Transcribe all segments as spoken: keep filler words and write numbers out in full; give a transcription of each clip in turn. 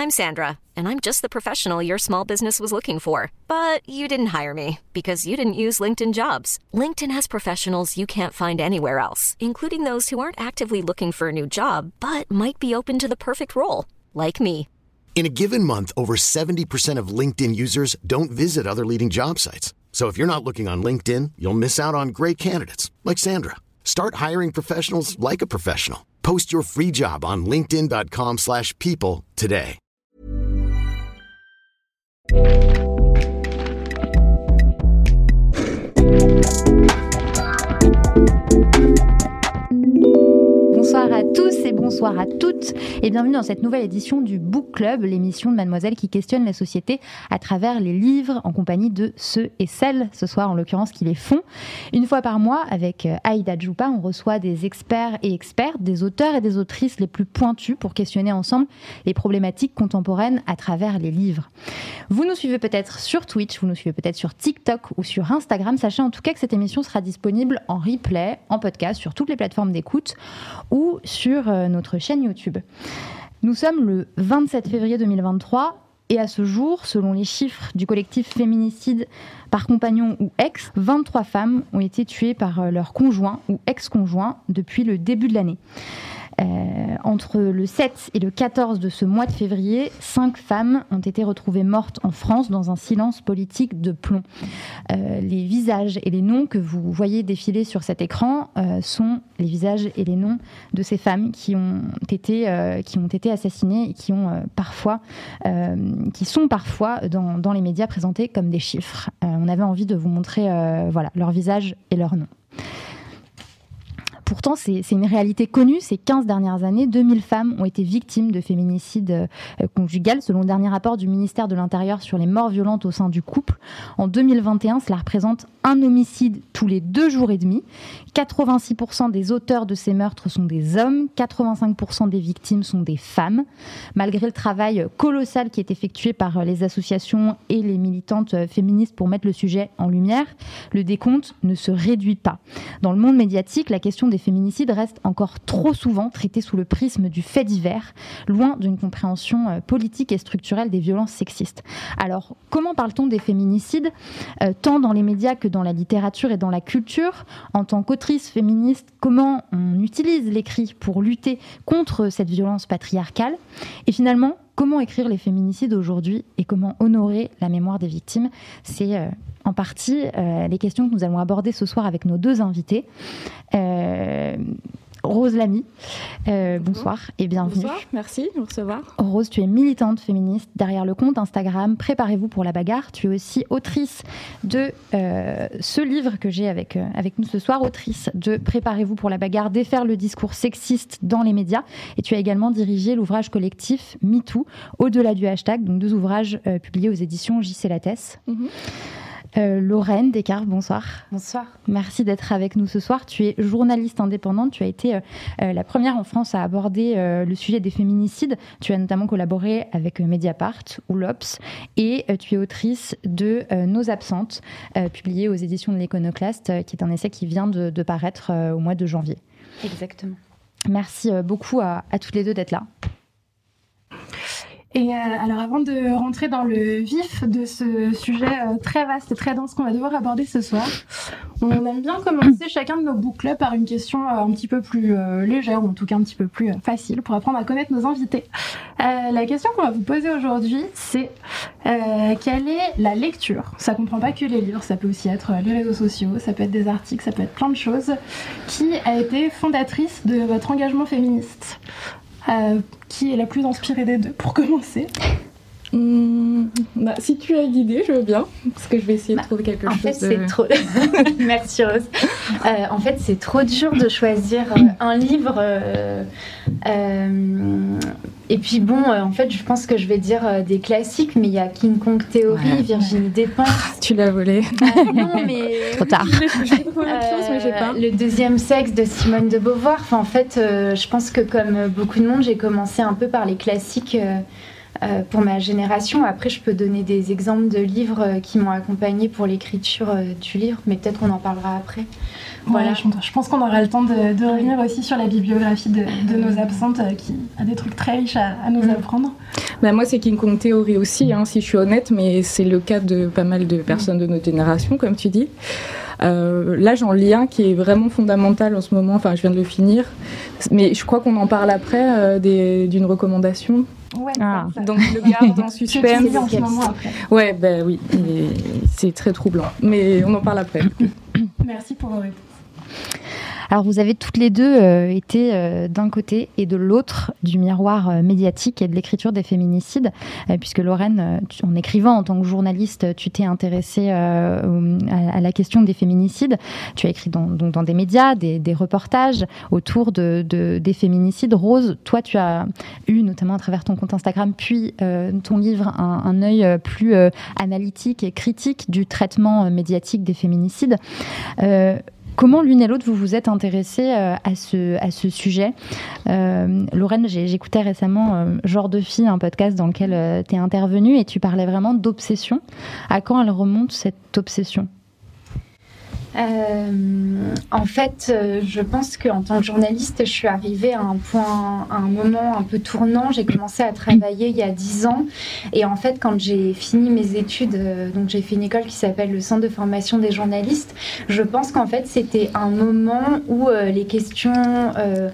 I'm Sandra, and I'm just the professional your small business was looking for. But you didn't hire me because you didn't use LinkedIn Jobs. LinkedIn has professionals you can't find anywhere else, including those who aren't actively looking for a new job, but might be open to the perfect role, like me. In a given month, over seventy percent of LinkedIn users don't visit other leading job sites. So if you're not looking on LinkedIn, you'll miss out on great candidates like Sandra. Start hiring professionals like a professional. Post your free job on linkedin.com slash people today. Bonsoir à tous et bonsoir à toutes et bienvenue dans cette nouvelle édition du Book Club, l'émission de Mademoiselle qui questionne la société à travers les livres en compagnie de ceux et celles, ce soir en l'occurrence, qui les font. Une fois par mois, avec Aïda Djoupa, on reçoit des experts et expertes, des auteurs et des autrices les plus pointus pour questionner ensemble les problématiques contemporaines à travers les livres. Vous nous suivez peut-être sur Twitch, vous nous suivez peut-être sur TikTok ou sur Instagram. Sachez en tout cas que cette émission sera disponible en replay, en podcast, sur toutes les plateformes d'écoute ou sur notre chaîne YouTube. Nous sommes le vingt-sept février deux mille vingt-trois et à ce jour, selon les chiffres du collectif Féminicide par compagnon ou ex, vingt-trois femmes ont été tuées par leur conjoint ou ex-conjoint depuis le début de l'année. Euh, entre le sept et le quatorze de ce mois de février, cinq femmes ont été retrouvées mortes en France dans un silence politique de plomb. Euh, les visages et les noms que vous voyez défiler sur cet écran euh, sont les visages et les noms de ces femmes qui ont été, euh, qui ont été assassinées et qui, ont, euh, parfois, euh, qui sont parfois dans, dans les médias présentés comme des chiffres. Euh, on avait envie de vous montrer euh, voilà, leurs visages et leurs noms. Pourtant, c'est, c'est une réalité connue. Ces quinze dernières années, deux mille femmes ont été victimes de féminicide euh, conjugal, selon le dernier rapport du ministère de l'Intérieur sur les morts violentes au sein du couple. En deux mille vingt et un, cela représente un homicide tous les deux jours et demi. quatre-vingt-six pour cent des auteurs de ces meurtres sont des hommes, quatre-vingt-cinq pour cent des victimes sont des femmes. Malgré le travail colossal qui est effectué par les associations et les militantes féministes pour mettre le sujet en lumière, le décompte ne se réduit pas. Dans le monde médiatique, la question des féminicides reste encore trop souvent traitée sous le prisme du fait divers, loin d'une compréhension politique et structurelle des violences sexistes. Alors, comment parle-t-on des féminicides, euh, tant dans les médias que dans la littérature et dans la culture ? En tant qu'autrice féministe, comment on utilise l'écrit pour lutter contre cette violence patriarcale ? Et finalement, comment écrire les féminicides aujourd'hui et comment honorer la mémoire des victimes ? C'est euh, en partie euh, les questions que nous allons aborder ce soir avec nos deux invités. Euh, Rose Lamy, euh, bonsoir et bienvenue. Bonsoir, merci de me recevoir. Rose, tu es militante féministe derrière le compte Instagram Préparez-vous pour la bagarre. Tu es aussi autrice de euh, ce livre que j'ai avec, euh, avec nous ce soir, autrice de Préparez-vous pour la bagarre, défaire le discours sexiste dans les médias. Et tu as également dirigé l'ouvrage collectif MeToo, au-delà du hashtag, donc deux ouvrages euh, publiés aux éditions J C Lattès. Mm-hmm. Euh, Lorraine Descartes, bonsoir. Bonsoir. Merci d'être avec nous ce soir. Tu es journaliste indépendante. Tu as été euh, euh, la première en France à aborder euh, le sujet des féminicides. Tu as notamment collaboré avec euh, Mediapart ou l'Obs. Et euh, tu es autrice de euh, Nos absentes, euh, publié aux éditions de l'Iconoclaste, euh, qui est un essai qui vient de, de paraître euh, au mois de janvier. Exactement. Merci euh, beaucoup à, à toutes les deux d'être là. Et euh, alors avant de rentrer dans le vif de ce sujet euh, très vaste et très dense qu'on va devoir aborder ce soir, on aime bien commencer chacun de nos book clubs par une question euh, un petit peu plus euh, légère, ou en tout cas un petit peu plus euh, facile, pour apprendre à connaître nos invités. Euh, la question qu'on va vous poser aujourd'hui, c'est euh, quelle est la lecture ? Ça comprend pas que les livres, ça peut aussi être les réseaux sociaux, ça peut être des articles, ça peut être plein de choses, qui a été fondatrice de votre engagement féministe ? Euh, qui est la plus inspirée des deux, pour commencer? Mmh, bah, si tu as une idée, je veux bien, parce que je vais essayer bah, de trouver quelque en chose. En fait, de... c'est trop... Merci Rose. Euh, en fait, c'est trop dur de choisir euh, un livre. Euh, euh, et puis bon, euh, en fait, je pense que je vais dire euh, des classiques, mais il y a King Kong Theory, ouais, Virginie ouais. Despentes. Tu l'as volé. Euh, non, mais... Trop tard. euh, chose, mais j'ai pas. Le deuxième sexe de Simone de Beauvoir. Enfin, en fait, euh, je pense que comme beaucoup de monde, j'ai commencé un peu par les classiques... Euh, Euh, pour ma génération. Après, je peux donner des exemples de livres euh, qui m'ont accompagnée pour l'écriture euh, du livre, mais peut-être qu'on en parlera après. Voilà, ouais, je, je pense qu'on aura le temps de, de revenir aussi sur la bibliographie de, de Nos absentes, euh, qui a des trucs très riches à, à nous apprendre. Ben moi, c'est King Kong Theory aussi, hein, si je suis honnête, mais c'est le cas de pas mal de personnes de notre génération, comme tu dis. Euh, là, j'en lis un qui est vraiment fondamental en ce moment, enfin, je viens de le finir, mais je crois qu'on en parle après euh, des, d'une recommandation. Ouais, ah. Donc je le garde en suspense. En ce moment après. Ouais, ben oui, c'est très troublant, mais on en parle après. Merci pour vos réponses. Alors vous avez toutes les deux euh, été euh, d'un côté et de l'autre du miroir euh, médiatique et de l'écriture des féminicides, euh, puisque Lorraine, euh, tu, en écrivant en tant que journaliste, tu t'es intéressée euh, à, à la question des féminicides. Tu as écrit dans, donc dans des médias, des, des reportages autour de, de, des féminicides. Rose, toi tu as eu, notamment à travers ton compte Instagram, puis euh, ton livre, un, un œil plus euh, analytique et critique du traitement euh, médiatique des féminicides. Euh, Comment l'une et l'autre vous vous êtes intéressées euh, à, ce, à ce sujet euh, Lorraine, j'ai, j'écoutais récemment euh, Genre de fille, un podcast dans lequel euh, tu es intervenue et tu parlais vraiment d'obsession. À quand elle remonte cette obsession ? Euh, en fait, euh, je pense qu'en tant que journaliste, je suis arrivée à un point, à un moment un peu tournant. J'ai commencé à travailler il y a dix ans. Et en fait, quand j'ai fini mes études, euh, donc j'ai fait une école qui s'appelle le Centre de formation des journalistes, je pense qu'en fait, c'était un moment où euh, les questions... Euh,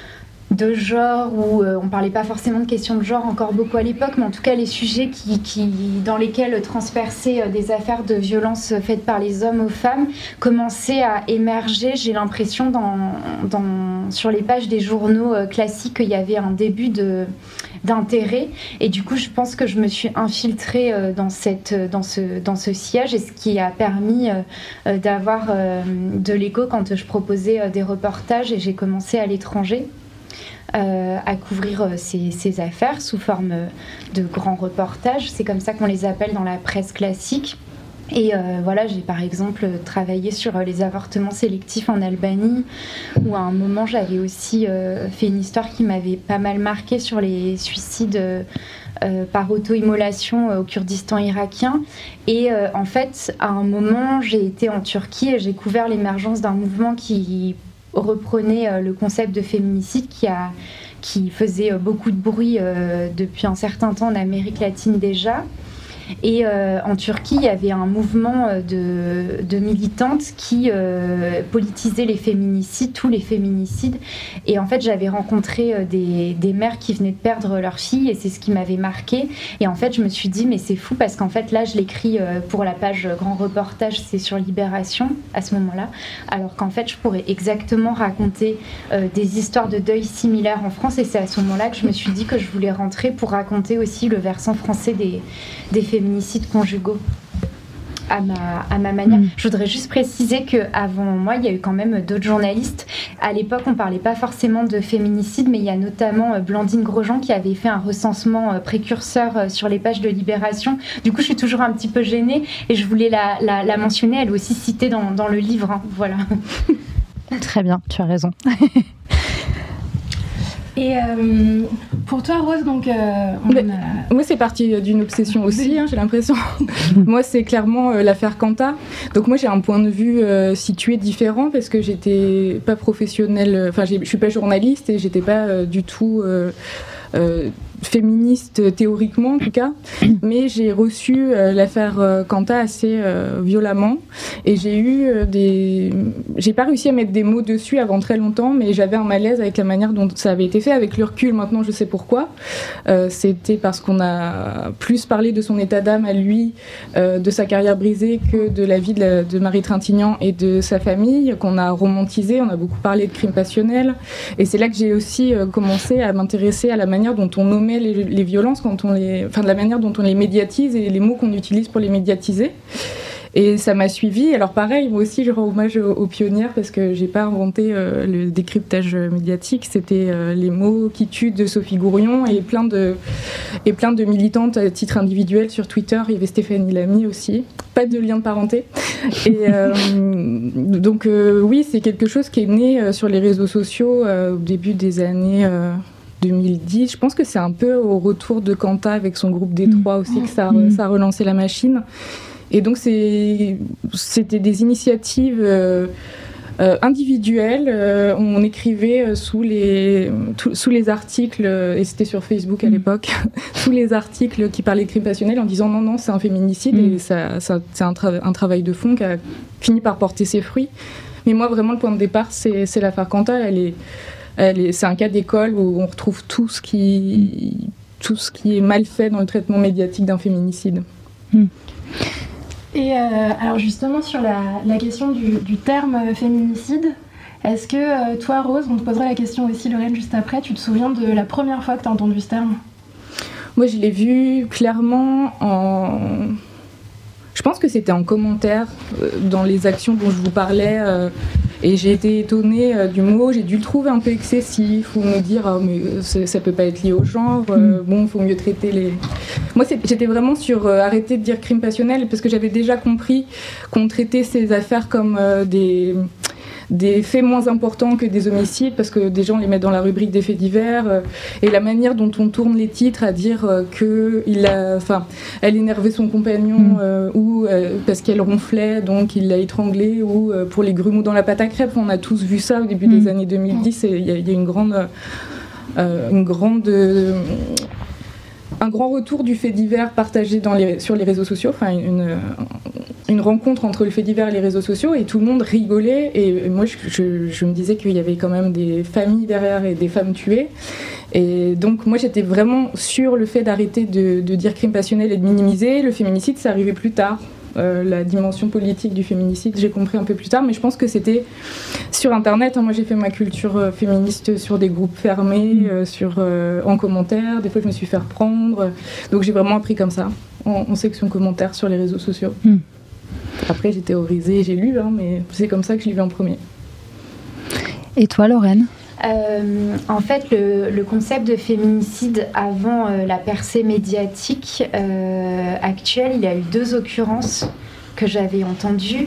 de genre, où euh, on parlait pas forcément de questions de genre encore beaucoup à l'époque, mais en tout cas les sujets qui, qui, dans lesquels transperçaient euh, des affaires de violence faites par les hommes aux femmes commençaient à émerger. J'ai l'impression dans, dans, sur les pages des journaux euh, classiques qu'il y avait un début de, d'intérêt, et du coup je pense que je me suis infiltrée euh, dans, cette, dans, ce, dans ce siège, et ce qui a permis euh, d'avoir euh, de l'écho quand je proposais euh, des reportages, et j'ai commencé à l'étranger. Euh, à couvrir euh, ces, ces affaires sous forme euh, de grands reportages. C'est comme ça qu'on les appelle dans la presse classique. Et euh, voilà, j'ai par exemple travaillé sur euh, les avortements sélectifs en Albanie, où à un moment j'avais aussi euh, fait une histoire qui m'avait pas mal marquée sur les suicides euh, euh, par auto-immolation euh, au Kurdistan irakien. Et euh, en fait, à un moment, j'ai été en Turquie et j'ai couvert l'émergence d'un mouvement qui reprenait euh, le concept de féminicide qui, a, qui faisait euh, beaucoup de bruit euh, depuis un certain temps en Amérique latine déjà. Et euh, en Turquie, il y avait un mouvement de, de militantes qui euh, politisaient les féminicides, tous les féminicides. Et en fait, j'avais rencontré euh, des, des mères qui venaient de perdre leur fille, et c'est ce qui m'avait marqué. Et en fait, je me suis dit, mais c'est fou, parce qu'en fait, là, je l'écris euh, pour la page Grand Reportage, c'est sur Libération, à ce moment-là. Alors qu'en fait, je pourrais exactement raconter euh, des histoires de deuil similaires en France. Et c'est à ce moment-là que je me suis dit que je voulais rentrer pour raconter aussi le versant français des, des féminicides conjugaux à ma, à ma manière. Mmh. Je voudrais juste préciser qu'avant moi, il y a eu quand même d'autres journalistes. À l'époque, on ne parlait pas forcément de féminicide, mais il y a notamment Blandine Grosjean qui avait fait un recensement précurseur sur les pages de Libération. Du coup, je suis toujours un petit peu gênée et je voulais la, la, la mentionner. Elle est aussi citée dans, dans le livre. Hein. Voilà. Très bien, tu as raison. Et euh, pour toi, Rose, donc, euh, on Mais, a... moi, c'est parti d'une obsession aussi, hein, j'ai l'impression. Moi, c'est clairement euh, l'affaire Quanta. Donc, moi, j'ai un point de vue euh, situé différent parce que j'étais pas professionnelle, enfin, je suis pas journaliste et j'étais pas euh, du tout euh, euh, féministe théoriquement en tout cas, mais j'ai reçu euh, l'affaire euh, Quanta assez euh, violemment, et j'ai eu euh, des... J'ai pas réussi à mettre des mots dessus avant très longtemps, mais j'avais un malaise avec la manière dont ça avait été fait. Avec le recul, maintenant, je sais pourquoi. Euh, c'était parce qu'on a plus parlé de son état d'âme à lui, euh, de sa carrière brisée, que de la vie de, la, de Marie Trintignant et de sa famille, qu'on a romantisé. On a beaucoup parlé de crimes passionnels, et c'est là que j'ai aussi euh, commencé à m'intéresser à la manière dont on nommait Les, les violences, quand on les, enfin de la manière dont on les médiatise et les mots qu'on utilise pour les médiatiser. Et ça m'a suivie. Alors pareil, moi aussi je rends hommage aux, aux pionnières, parce que j'ai pas inventé euh, le décryptage médiatique. C'était euh, les mots qui tuent de Sophie Gourion, et plein de, et plein de militantes à titre individuel sur Twitter. Il y avait Stéphanie Lamy aussi. Pas de lien de parenté. Et euh, donc euh, oui, c'est quelque chose qui est né euh, sur les réseaux sociaux euh, au début des années euh, deux mille dix. Je pense que c'est un peu au retour de Quanta avec son groupe Détroit aussi que ça, ça a relancé la machine. Et donc c'est, c'était des initiatives euh, Euh, individuel, euh, on écrivait sous les, tout, sous les articles, et c'était sur Facebook à l'époque, sous les articles qui parlaient de crime passionnel en disant non, non, c'est un féminicide mmh. et ça, ça, c'est un, tra- un travail de fond qui a fini par porter ses fruits. Mais moi, vraiment, le point de départ, c'est, c'est l'affaire Kanta. Elle est, elle est, c'est un cas d'école où on retrouve tout ce, qui, tout ce qui est mal fait dans le traitement médiatique d'un féminicide. Mmh. Et euh, alors justement sur la, la question du, du terme féminicide, est-ce que euh, toi Rose, on te posera la question aussi Lorraine juste après, tu te souviens de la première fois que tu as entendu ce terme ? Moi je l'ai vu clairement en... Je pense que c'était en commentaire euh, dans les actions dont je vous parlais euh, et j'ai été étonnée euh, du mot, j'ai dû le trouver un peu excessif ou me dire oh, mais euh, ça peut pas être lié au genre, euh, mm. bon, faut mieux traiter les... Moi c'est, j'étais vraiment sur euh, arrêter de dire crime passionnel parce que j'avais déjà compris qu'on traitait ces affaires comme euh, des... des faits moins importants que des homicides parce que des gens les mettent dans la rubrique des faits divers euh, et la manière dont on tourne les titres à dire euh, que il a, enfin, elle énervait son compagnon euh, ou euh, parce qu'elle ronflait donc il l'a étranglée ou euh, pour les grumeaux dans la pâte à crêpes, on a tous vu ça au début mmh. des années deux mille dix et il y, y a une grande, euh, une grande euh, un grand retour du fait divers partagé dans les, sur les réseaux sociaux, enfin une, une rencontre entre le fait divers et les réseaux sociaux et tout le monde rigolait et moi je, je, je me disais qu'il y avait quand même des familles derrière et des femmes tuées et donc moi j'étais vraiment sur le fait d'arrêter de, de dire crime passionnel et de minimiser. Le féminicide ça arrivait plus tard. Euh, la dimension politique du féminicide, j'ai compris un peu plus tard, mais je pense que c'était sur Internet. Hein, moi, j'ai fait ma culture euh, féministe sur des groupes fermés, euh, sur, euh, en commentaire. Des fois, je me suis fait reprendre. Donc, j'ai vraiment appris comme ça, en, en section commentaires sur les réseaux sociaux. Mm. Après, j'ai théorisé, j'ai lu, hein, mais c'est comme ça que je l'ai vu en premier. Et toi, Lorraine ? Euh, en fait, le, le concept de féminicide avant euh, la percée médiatique euh, actuelle, il y a eu deux occurrences que j'avais entendues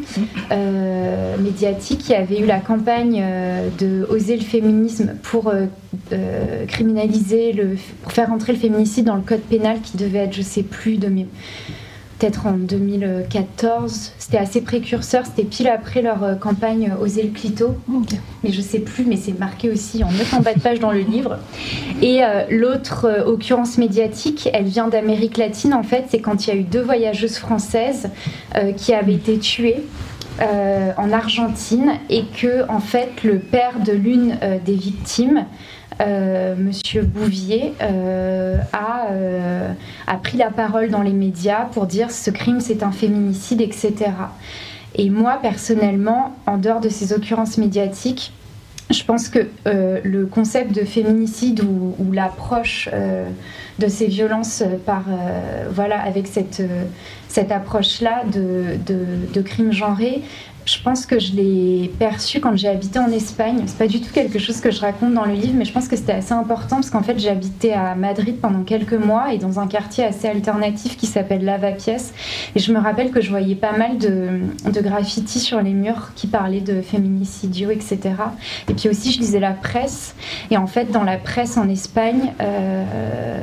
euh, médiatiques. Il y avait eu la campagne euh, de Oser le féminisme pour euh, euh, criminaliser, le, pour faire entrer le féminicide dans le code pénal qui devait être, je sais plus, de mes... peut-être en deux mille quatorze, c'était assez précurseur, c'était pile après leur euh, campagne euh, Oser le clito, okay. mais je sais plus, mais c'est marqué aussi en neuf en bas de page dans le livre. Et euh, l'autre euh, occurrence médiatique, elle vient d'Amérique latine en fait, c'est quand il y a eu deux voyageuses françaises euh, qui avaient été tuées euh, en Argentine et que en fait le père de l'une euh, des victimes, Euh, Monsieur Bouvier euh, a, euh, a pris la parole dans les médias pour dire ce crime c'est un féminicide, et cetera. Et moi personnellement, en dehors de ces occurrences médiatiques, je pense que euh, le concept de féminicide ou, ou l'approche euh, de ces violences par, euh, voilà, avec cette, euh, cette approche-là de, de, de crime genré, je pense que je l'ai perçu quand j'ai habité en Espagne. C'est pas du tout quelque chose que je raconte dans le livre, mais je pense que c'était assez important parce qu'en fait j'ai habité à Madrid pendant quelques mois et dans un quartier assez alternatif qui s'appelle Lavapiés. Et je me rappelle que je voyais pas mal de, de graffitis sur les murs qui parlaient de féminicidio, et cetera. Et puis aussi je lisais la presse. Et en fait dans la presse en Espagne... Euh,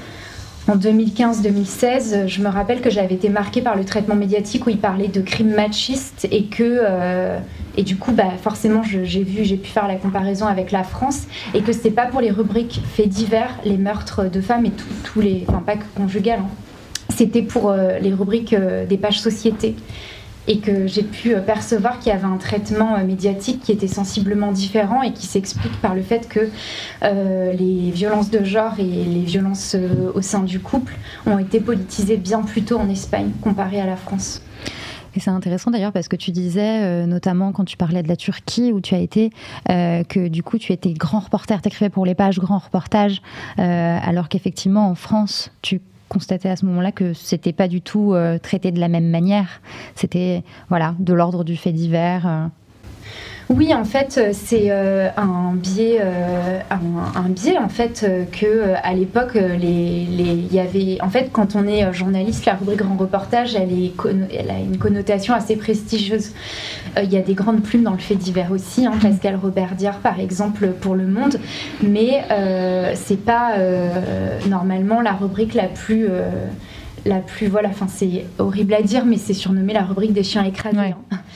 En deux mille quinze deux mille seize, je me rappelle que j'avais été marquée par le traitement médiatique où il parlait de crimes machistes et que euh, et du coup bah forcément je, j'ai vu j'ai pu faire la comparaison avec la France et que c'était pas pour les rubriques faits divers, les meurtres de femmes et tous les enfin pas que conjugal, hein. C'était pour euh, les rubriques euh, des pages société. Et que j'ai pu percevoir qu'il y avait un traitement médiatique qui était sensiblement différent et qui s'explique par le fait que euh, les violences de genre et les violences euh, au sein du couple ont été politisées bien plus tôt en Espagne comparé à la France. Et c'est intéressant d'ailleurs parce que tu disais, euh, notamment quand tu parlais de la Turquie où tu as été, euh, que du coup tu étais grand reporter, t'écrivais pour les pages grand reportage, euh, alors qu'effectivement en France tu constater à ce moment-là que c'était pas du tout euh, traité de la même manière. C'était voilà, de l'ordre du fait divers. Euh. Oui, en fait, c'est euh, un biais, euh, un, un biais en fait euh, que euh, à l'époque, les, les, y avait, en fait, quand on est journaliste, la rubrique grand reportage, elle, est, elle a une connotation assez prestigieuse. Il euh, y a des grandes plumes dans le fait divers aussi, hein, Pascal Robert-Diard par exemple pour Le Monde, mais euh, c'est pas euh, normalement la rubrique la plus euh, la plus voilà, enfin c'est horrible à dire, mais c'est surnommé la rubrique des chiens écrasés. Ouais. Hein.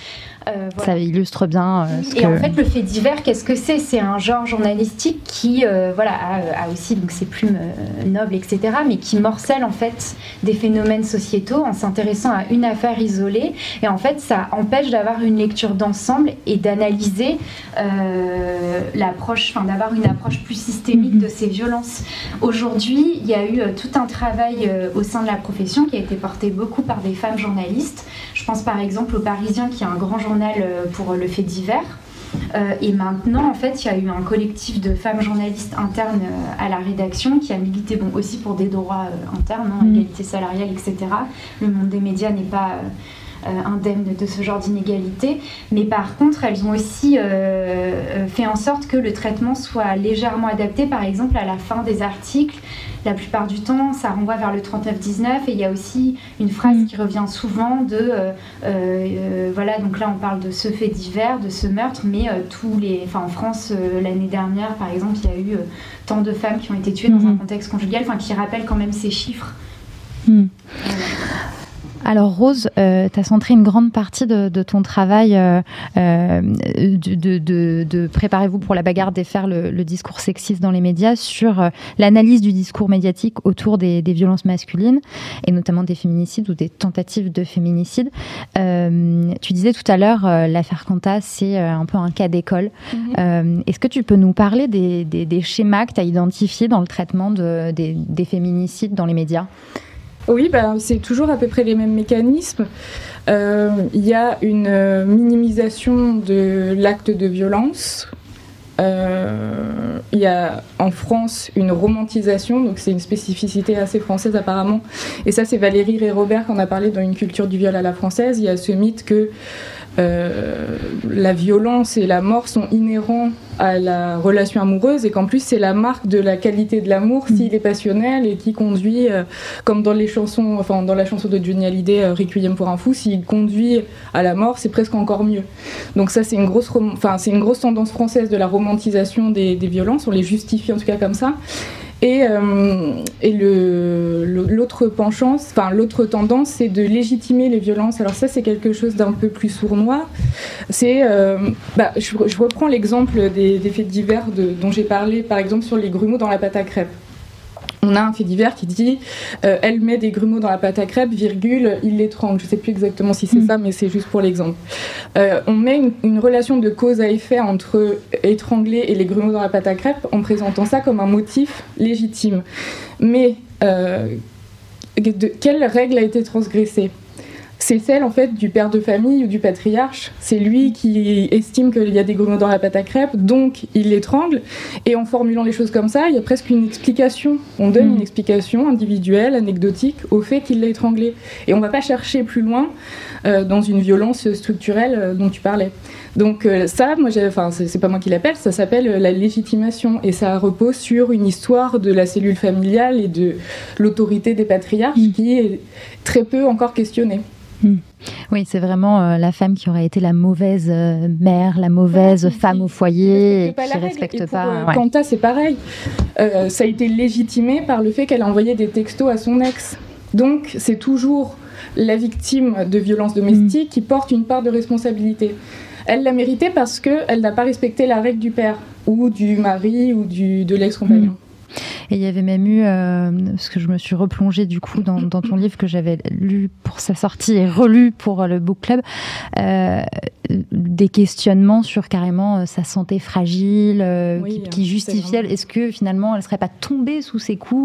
Euh, voilà. Ça illustre bien euh, ce et que... en fait, le fait divers, qu'est-ce que c'est ? C'est un genre journalistique qui euh, voilà, a, a aussi donc, ses plumes euh, nobles, et cetera, mais qui morcelle en fait des phénomènes sociétaux en s'intéressant à une affaire isolée. Et en fait, ça empêche d'avoir une lecture d'ensemble et d'analyser euh, l'approche, enfin d'avoir une approche plus systémique mm-hmm. de ces violences. Aujourd'hui, il y a eu euh, tout un travail euh, au sein de la profession qui a été porté beaucoup par des femmes journalistes. Je pense par exemple au Parisien qui est un grand journal pour le fait divers. Euh, et maintenant, en fait, il y a eu un collectif de femmes journalistes internes euh, à la rédaction qui a milité bon, aussi pour des droits euh, internes, hein, mmh. égalité salariale, et cetera. Le monde des médias n'est pas euh, euh, indemne de ce genre d'inégalité. Mais par contre, elles ont aussi euh, fait en sorte que le traitement soit légèrement adapté, par exemple, à la fin des articles. La plupart du temps, ça renvoie vers le trente-neuf dix-neuf et il y a aussi une phrase mmh. qui revient souvent de euh, euh, voilà, donc là on parle de ce fait divers, de ce meurtre, mais euh, tous les, enfin en France euh, l'année dernière par exemple, il y a eu euh, tant de femmes qui ont été tuées mmh. dans un contexte conjugal, enfin qui rappellent quand même ces chiffres. Mmh. Voilà. Alors Rose, euh, tu as centré une grande partie de, de ton travail euh, euh, de, de, de, de Préparez-vous pour la bagarre, défaire le, le discours sexiste dans les médias sur euh, l'analyse du discours médiatique autour des, des violences masculines et notamment des féminicides ou des tentatives de féminicide. Euh, tu disais tout à l'heure, euh, l'affaire Quanta, c'est euh, un peu un cas d'école. Mm-hmm. Euh, est-ce que tu peux nous parler des, des, des schémas que tu as identifiés dans le traitement de, des, des féminicides dans les médias ? Oui, bah, c'est toujours à peu près les mêmes mécanismes. Euh, il y a une minimisation de l'acte de violence. Euh, il y a en France une romantisation, donc c'est une spécificité assez française apparemment. Et ça, c'est Valérie Rey-Robert qui en a parlé dans Une culture du viol à la française. Il y a ce mythe que Euh, la violence et la mort sont inhérents à la relation amoureuse et qu'en plus c'est la marque de la qualité de l'amour mmh. s'il est passionnel et qui conduit, euh, comme dans les chansons, enfin dans la chanson de Johnny Hallyday, euh, Requiem pour un fou, s'il conduit à la mort, c'est presque encore mieux. Donc ça c'est une grosse, rom- enfin c'est une grosse tendance française de la romantisation des, des violences, on les justifie en tout cas comme ça. Et, euh, et le, le, l'autre penchant, enfin l'autre tendance, c'est de légitimer les violences. Alors ça, c'est quelque chose d'un peu plus sournois. C'est, euh, bah, je, je reprends l'exemple des, des faits divers de, dont j'ai parlé, par exemple sur les grumeaux dans la pâte à crêpes. On a un fait divers qui dit euh, elle met des grumeaux dans la pâte à crêpes, virgule, il l'étrangle. Je ne sais plus exactement si c'est mmh. ça, mais c'est juste pour l'exemple. Euh, on met une, une relation de cause à effet entre étrangler et les grumeaux dans la pâte à crêpes en présentant ça comme un motif légitime. Mais euh, de, quelle règle a été transgressée ? C'est celle en fait du père de famille ou du patriarche. C'est lui qui estime qu'il y a des grumeaux dans la pâte à crêpes, donc il l'étrangle. Et en formulant les choses comme ça, il y a presque une explication. On donne mmh. une explication individuelle, anecdotique, au fait qu'il l'a étranglé. Et on ne va pas chercher plus loin euh, dans une violence structurelle euh, dont tu parlais. Donc euh, ça, moi, j'ai, enfin, c'est, c'est pas moi qui l'appelle, ça s'appelle euh, la légitimation. Et ça repose sur une histoire de la cellule familiale et de l'autorité des patriarches mmh. qui est très peu encore questionnée. Mmh. Oui, c'est vraiment euh, la femme qui aurait été la mauvaise euh, mère, la mauvaise voilà, femme au foyer, qui ne respecte pas. Euh, ouais. Quanta, c'est pareil. Euh, ça a été légitimé par le fait qu'elle a envoyé des textos à son ex. Donc, c'est toujours la victime de violences domestiques mmh. qui porte une part de responsabilité. Elle l'a mérité parce qu'elle n'a pas respecté la règle du père, ou du mari, ou du, de l'ex-compagnon. Mmh. Et il y avait même eu, euh, parce que je me suis replongée du coup dans, dans ton livre que j'avais lu pour sa sortie et relu pour le book club, euh, des questionnements sur carrément euh, sa santé fragile, euh, oui, qui, qui justifiait. Est-ce que finalement elle ne serait pas tombée sous ses coups ?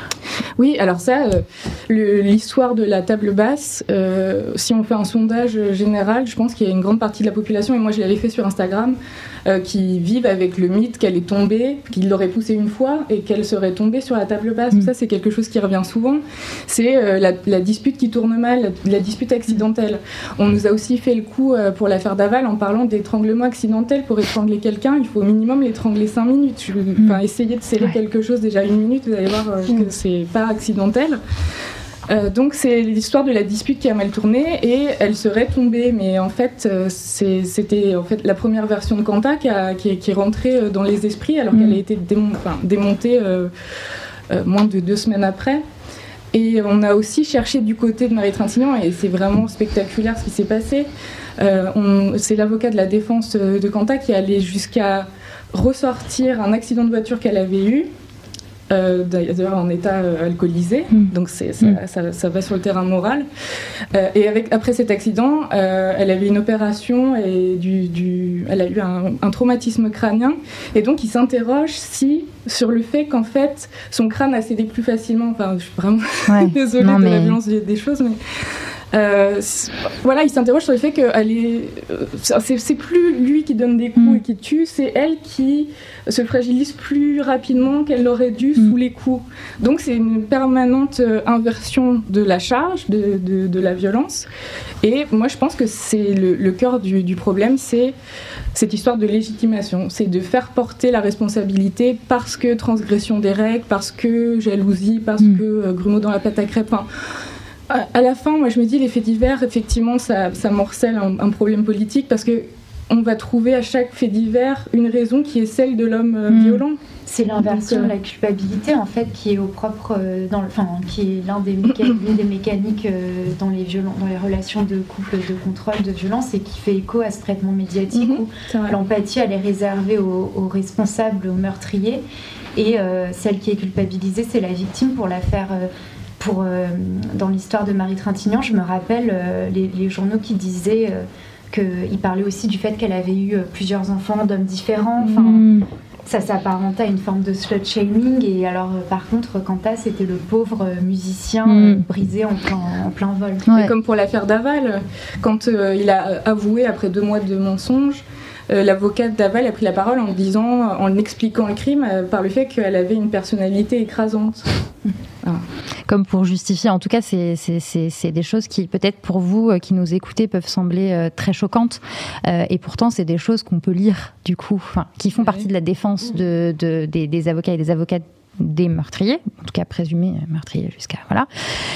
Oui, alors ça, euh, le, l'histoire de la table basse, euh, si on fait un sondage général, je pense qu'il y a une grande partie de la population, et moi je l'avais fait sur Instagram, euh, qui vivent avec le mythe qu'elle est tombée, qu'il l'aurait poussée une fois et qu'elle serait tombée sur la table basse. Mmh. Ça, c'est quelque chose qui revient souvent. C'est euh, la, la dispute qui tourne mal, la, la dispute accidentelle. On nous a aussi fait le coup euh, pour l'affaire Daval en parlant d'étranglement accidentel. Pour étrangler quelqu'un, il faut au minimum l'étrangler cinq minutes. Enfin, mmh. essayer de sceller ouais. quelque chose déjà une minute, vous allez voir euh, mmh. que c'est pas accidentel. Euh, donc c'est l'histoire de la dispute qui a mal tourné et elle serait tombée, mais en fait euh, c'est, c'était en fait la première version de Quanta qui, a, qui, est, qui est rentrée dans les esprits alors mmh. qu'elle a été démon- enfin, démontée euh, euh, moins de deux semaines après. Et on a aussi cherché du côté de Marie Trintignant, et c'est vraiment spectaculaire ce qui s'est passé. Euh, on, c'est l'avocat de la défense de Quentin qui est allé jusqu'à ressortir un accident de voiture qu'elle avait eu, euh, d'ailleurs en état euh, alcoolisé, mmh. donc c'est, ça, mmh. ça, ça va sur le terrain moral. Euh, et avec, après cet accident, euh, elle avait une opération et du, du, elle a eu un, un traumatisme crânien, et donc il s'interroge si, sur le fait qu'en fait son crâne a cédé plus facilement. Enfin, je suis vraiment ouais. désolée non, de mais... la violence des, des choses, mais... Euh, voilà, il s'interroge sur le fait que elle est, euh, c'est, c'est plus lui qui donne des coups mmh. et qui tue, c'est elle qui se fragilise plus rapidement qu'elle l'aurait dû mmh. sous les coups. Donc c'est une permanente euh, inversion de la charge, de, de, de la violence. Et moi je pense que c'est le, le cœur du, du problème, c'est cette histoire de légitimation. C'est de faire porter la responsabilité parce que transgression des règles, parce que jalousie, parce mmh. que euh, grumeau dans la pâte à crêpes. Enfin, à la fin, moi je me dis, les faits divers, effectivement, ça, ça morcelle un, un problème politique parce qu'on va trouver à chaque fait divers une raison qui est celle de l'homme euh, mmh. violent. C'est l'inversion Donc, euh... de la culpabilité, en fait, qui est au propre, euh, dans le, enfin, qui est l'un des, méca- l'une des mécaniques euh, dans, les violents, dans les relations de couple, de contrôle, de violence, et qui fait écho à ce traitement médiatique mmh. où l'empathie, elle est réservée aux, aux responsables, aux meurtriers, et euh, celle qui est culpabilisée, c'est la victime pour la faire... Euh, Pour, euh, dans l'histoire de Marie Trintignant, je me rappelle euh, les, les journaux qui disaient euh, qu'ils parlaient aussi du fait qu'elle avait eu euh, plusieurs enfants d'hommes différents. Enfin, mmh. ça s'apparentait à une forme de slut-shaming. Et alors, euh, par contre, Quentin, c'était le pauvre euh, musicien mmh. euh, brisé en plein, en plein vol. Ouais. Comme pour l'affaire Daval, quand euh, il a avoué après deux mois de mensonges, Euh, l'avocate Daval a pris la parole en disant, en expliquant le crime euh, par le fait qu'elle avait une personnalité écrasante. Ah. Comme pour justifier, en tout cas, c'est, c'est, c'est, c'est des choses qui, peut-être pour vous euh, qui nous écoutez, peuvent sembler euh, très choquantes. Euh, et pourtant, c'est des choses qu'on peut lire, du coup, qui font partie de la défense de, de, des, des avocats et des avocates des meurtriers, en tout cas présumés meurtriers jusqu'à... Voilà.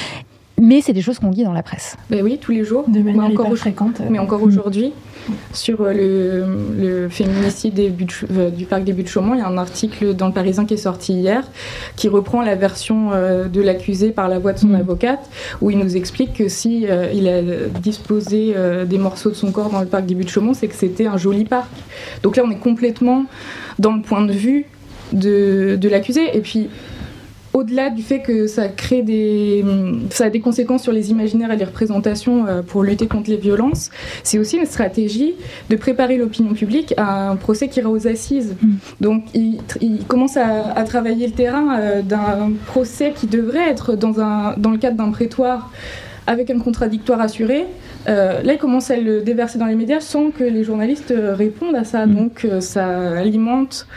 Mais c'est des choses qu'on lit dans la presse. Ben oui, tous les jours. De manière mais encore hyper fréquente. Mais encore aujourd'hui, sur le, le féminicide des Buttes, euh, du parc des Buttes-Chaumont, il y a un article dans Le Parisien qui est sorti hier, qui reprend la version euh, de l'accusé par la voix de son mmh. avocate, où il nous explique que si euh, il a disposé euh, des morceaux de son corps dans le parc des Buttes-Chaumont, c'est que c'était un joli parc. Donc là, on est complètement dans le point de vue de, de l'accusé. Et puis, au-delà du fait que ça crée des, ça a des conséquences sur les imaginaires et les représentations pour lutter contre les violences, c'est aussi une stratégie de préparer l'opinion publique à un procès qui ira aux assises. Mmh. Donc il, il commence à, à travailler le terrain d'un procès qui devrait être dans, un, dans le cadre d'un prétoire avec un contradictoire assuré. Euh, là, il commence à le déverser dans les médias sans que les journalistes répondent à ça. Mmh. Donc euh, ça alimente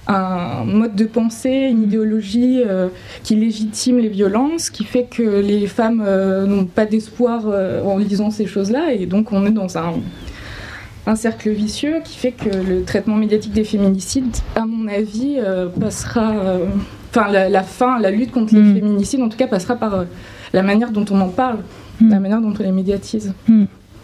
un mode de pensée, une idéologie euh, qui légitime les violences, qui fait que les femmes euh, n'ont pas d'espoir euh, en lisant ces choses-là, et donc on est dans un, un cercle vicieux qui fait que le traitement médiatique des féminicides, à mon avis, euh, passera... Enfin, euh, la, la fin, la lutte contre mmh. les féminicides, en tout cas, passera par euh, la manière dont on en parle, mmh. la manière dont on les médiatise. Mmh.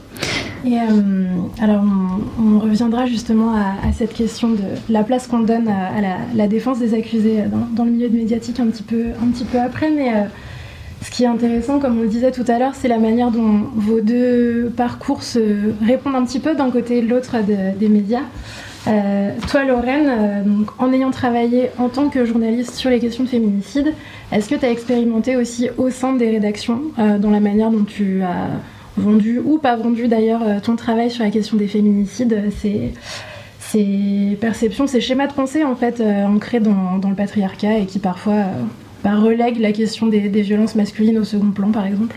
Et euh, alors, on, on reviendra justement à, à cette question de la place qu'on donne à, à la, la défense des accusés dans, dans le milieu médiatique un petit peu, un petit peu après. Mais euh, ce qui est intéressant, comme on le disait tout à l'heure, c'est la manière dont vos deux parcours se répondent un petit peu d'un côté et de l'autre de, des médias. Euh, toi, Lorraine, euh, donc, en ayant travaillé en tant que journaliste sur les questions de féminicide, est-ce que tu as expérimenté aussi au sein des rédactions euh, dans la manière dont tu as vendu ou pas vendu d'ailleurs ton travail sur la question des féminicides, ces, ces perceptions, ces schémas de pensée en fait euh, ancrés dans, dans le patriarcat et qui parfois euh, bah, relèguent la question des, des violences masculines au second plan par exemple?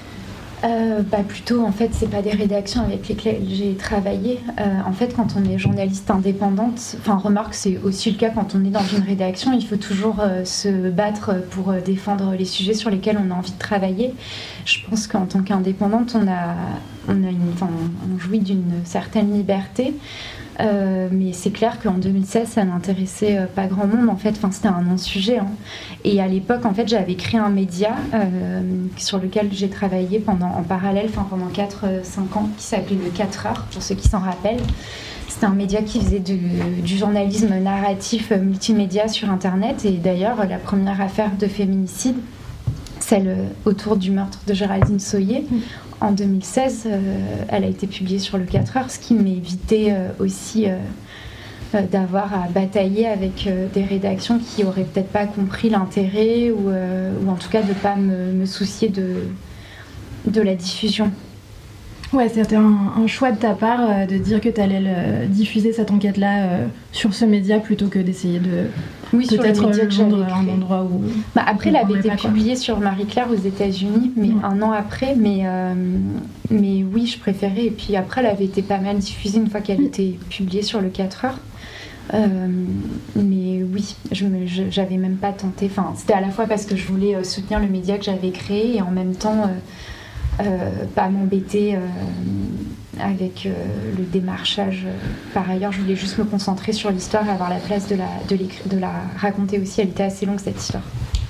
Euh, bah plutôt en fait c'est pas des rédactions avec lesquelles j'ai travaillé. Euh, en fait quand on est journaliste indépendante, enfin remarque c'est aussi le cas quand on est dans une rédaction, il faut toujours euh, se battre pour euh, défendre les sujets sur lesquels on a envie de travailler. Je pense qu'en tant qu'indépendante on a, on a une, enfin, on jouit d'une certaine liberté. Euh, mais c'est clair qu'en deux mille seize ça n'intéressait euh, pas grand monde en fait, enfin, c'était un non-sujet hein. Et à l'époque en fait j'avais créé un média euh, sur lequel j'ai travaillé pendant, en parallèle enfin, pendant quatre cinq ans qui s'appelait le quatre heures pour ceux qui s'en rappellent. C'était un média qui faisait du, du journalisme narratif multimédia sur internet et d'ailleurs la première affaire de féminicide celle autour du meurtre de Géraldine Sohier. Mmh. En deux mille seize, euh, elle a été publiée sur le quatre heures, ce qui m'évitait euh, aussi euh, euh, d'avoir à batailler avec euh, des rédactions qui auraient peut-être pas compris l'intérêt ou, euh, ou en tout cas de ne pas me, me soucier de, de la diffusion. Ouais, c'était un, un choix de ta part euh, de dire que tu allais le, diffuser cette enquête-là euh, sur ce média plutôt que d'essayer de oui, peut-être rendre un endroit où... Bah, après, elle avait été pas, publiée sur Marie-Claire aux États-Unis, mais mmh. un an après. Mais, euh, mais oui, je préférais. Et puis après, elle avait été pas mal diffusée une fois qu'elle mmh. était publiée sur le quatre heures. Euh, mais oui, je me, je, j'avais même pas tenté. Enfin, c'était à la fois parce que je voulais euh, soutenir le média que j'avais créé et en même temps... Euh, Euh, pas m'embêter euh, avec euh, le démarchage. Par ailleurs, je voulais juste me concentrer sur l'histoire et avoir la place de la, de, de la raconter aussi. Elle était assez longue, cette histoire.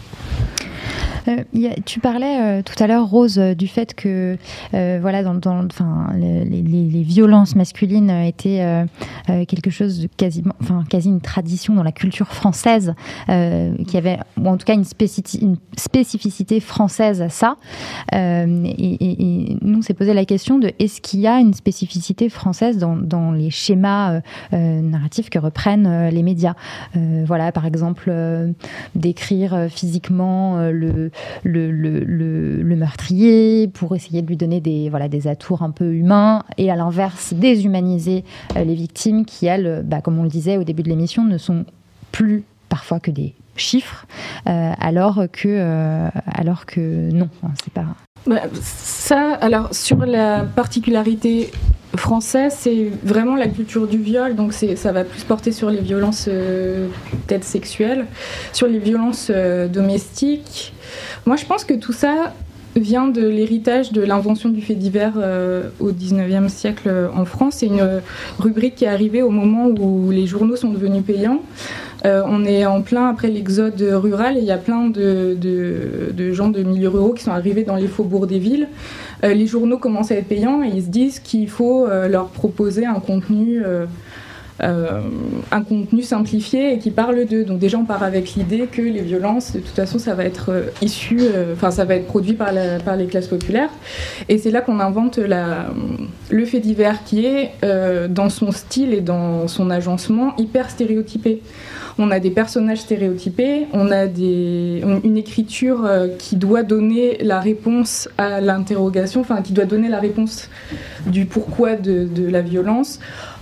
Euh, y a, tu parlais euh, tout à l'heure, Rose, euh, du fait que euh, voilà, dans, dans, les, les, les violences masculines étaient euh, euh, quelque chose de quasiment, enfin, quasi une tradition dans la culture française, euh, qui avait, ou en tout cas une, spécifi- une spécificité française à ça. Euh, et, et, et nous, on s'est posé la question de est-ce qu'il y a une spécificité française dans, dans les schémas euh, narratifs que reprennent euh, les médias. Euh, voilà, par exemple, euh, décrire euh, physiquement euh, le Le, le, le, le meurtrier pour essayer de lui donner des, voilà, des atours un peu humains et à l'inverse déshumaniser euh, les victimes qui, elles, bah, comme on le disait au début de l'émission, ne sont plus parfois que des chiffres euh, alors, que, euh, alors que non, hein, c'est pas... Bah, ça, alors sur la particularité française, c'est vraiment la culture du viol, donc c'est, ça va plus porter sur les violences euh, peut-être sexuelles, sur les violences euh, domestiques. Moi, je pense que tout ça vient de l'héritage de l'invention du fait divers euh, au dix-neuvième siècle euh, en France. C'est une rubrique qui est arrivée au moment où les journaux sont devenus payants. Euh, on est en plein après l'exode rural et il y a plein de, de, de gens de milieux ruraux qui sont arrivés dans les faubourgs des villes. Euh, les journaux commencent à être payants et ils se disent qu'il faut euh, leur proposer un contenu, euh, euh, un contenu simplifié et qui parle d'eux. Donc déjà on part avec l'idée que les violences, de toute façon, ça va être euh, issu, enfin euh, ça va être produit par, la, par les classes populaires. Et c'est là qu'on invente la, le fait divers qui est euh, dans son style et dans son agencement hyper stéréotypé. On a des personnages stéréotypés, on a des, une écriture qui doit donner la réponse à l'interrogation, enfin qui doit donner la réponse du pourquoi de, de la violence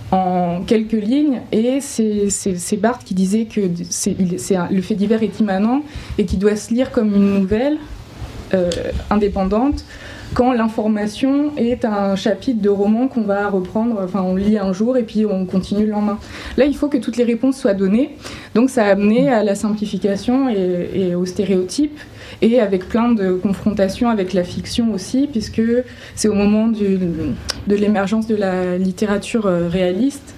en quelques lignes. Et c'est, c'est, c'est Barthes qui disait que c'est, c'est un, le fait divers est immanent et qui doit se lire comme une nouvelle euh, indépendante, quand l'information est un chapitre de roman qu'on va reprendre, enfin on lit un jour et puis on continue le lendemain. Là, il faut que toutes les réponses soient données, donc ça a amené à la simplification et, et aux stéréotypes, et avec plein de confrontations avec la fiction aussi, puisque c'est au moment du, de l'émergence de la littérature réaliste,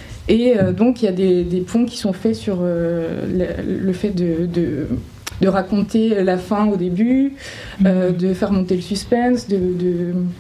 et euh, donc il y a des, des ponts qui sont faits sur euh, le, le fait de... de de raconter la fin au début, euh, de faire monter le suspense, de, de,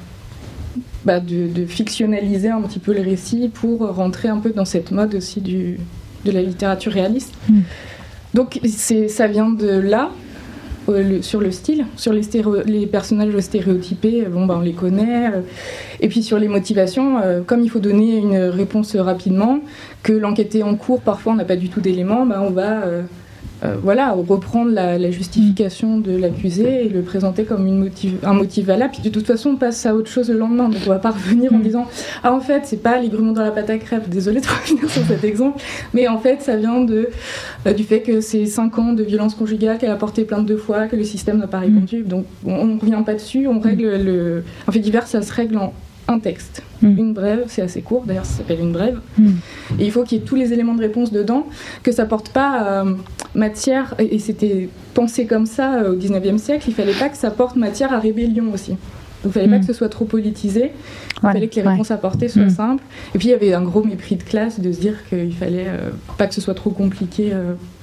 bah de, de fictionnaliser un petit peu le récit pour rentrer un peu dans cette mode aussi du, de la littérature réaliste. Mm. Donc c'est, ça vient de là, euh, le, sur le style, sur les, stéréo, les personnages stéréotypés, bon, bah, on les connaît. Euh, et puis sur les motivations, euh, comme il faut donner une réponse rapidement, que l'enquête est en cours, parfois on n'a pas du tout d'éléments, bah, on va... Euh, Euh, voilà, reprendre la, la justification de l'accusé et le présenter comme une motive, un motif valable. Puis de toute façon, on passe à autre chose le lendemain. Donc on ne va pas revenir en disant « Ah, en fait, c'est pas les grumeaux dans la pâte à crêpes. » Désolée de revenir sur cet exemple. Mais en fait, ça vient de, euh, du fait que c'est cinq ans de violence conjugale, qu'elle a porté plainte deux fois, que le système n'a pas répondu. Donc on ne revient pas dessus. On règle le... En fait divers, ça se règle en un texte. Mmh. Une brève, c'est assez court, d'ailleurs ça s'appelle une brève. Mmh. Et il faut qu'il y ait tous les éléments de réponse dedans, que ça porte pas euh, matière, et, et c'était pensé comme ça euh, au dix-neuvième siècle, il fallait pas que ça porte matière à rébellion aussi. Donc il fallait mmh. pas que ce soit trop politisé, il ouais, fallait que les réponses ouais. apportées soient mmh. simples. Et puis il y avait un gros mépris de classe de se dire qu'il fallait euh, pas que ce soit trop compliqué. Euh, mmh.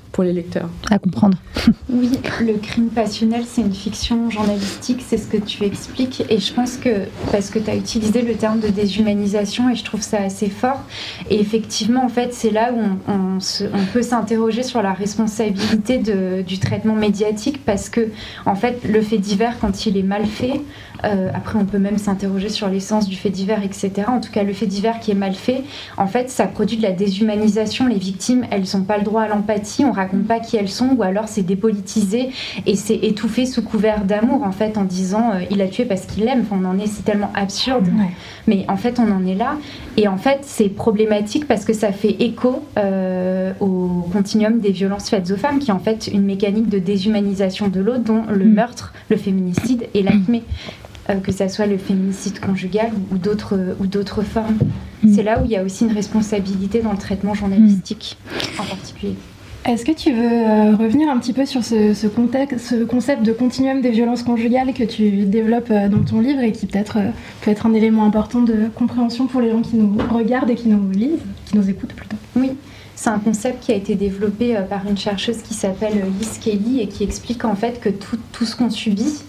pour les lecteurs. À comprendre. Oui, le crime passionnel, c'est une fiction journalistique, c'est ce que tu expliques. Et je pense que, parce que tu as utilisé le terme de déshumanisation, et je trouve ça assez fort. Et effectivement, en fait, c'est là où on, on, se, on peut s'interroger sur la responsabilité de, du traitement médiatique, parce que, en fait, le fait divers, quand il est mal fait, euh, après on peut même s'interroger sur l'essence du fait divers, et cetera. En tout cas, le fait divers qui est mal fait, en fait, ça produit de la déshumanisation. Les victimes, elles n'ont pas le droit à l'empathie, on raconte pas qui elles sont, ou alors c'est dépolitisé et c'est étouffé sous couvert d'amour, en fait, en disant euh, il a tué parce qu'il l'aime. Enfin, on en est, c'est tellement absurde, ouais. Mais en fait, on en est là. Et en fait, c'est problématique parce que ça fait écho euh, au continuum des violences faites aux femmes, qui est en fait une mécanique de déshumanisation de l'autre, dont le mmh. meurtre, le féminicide et l'acmé. Euh, que ça soit le féminicide conjugal ou d'autres, ou d'autres formes. Mmh. C'est là où il y a aussi une responsabilité dans le traitement journalistique mmh. en particulier. Est-ce que tu veux euh, revenir un petit peu sur ce, ce, contexte, ce concept de continuum des violences conjugales que tu développes euh, dans ton livre et qui peut-être euh, peut être un élément important de compréhension pour les gens qui nous regardent et qui nous lisent, qui nous écoutent plutôt? Oui. C'est un concept qui a été développé euh, par une chercheuse qui s'appelle Liz Kelly et qui explique en fait que tout, tout ce qu'on subit,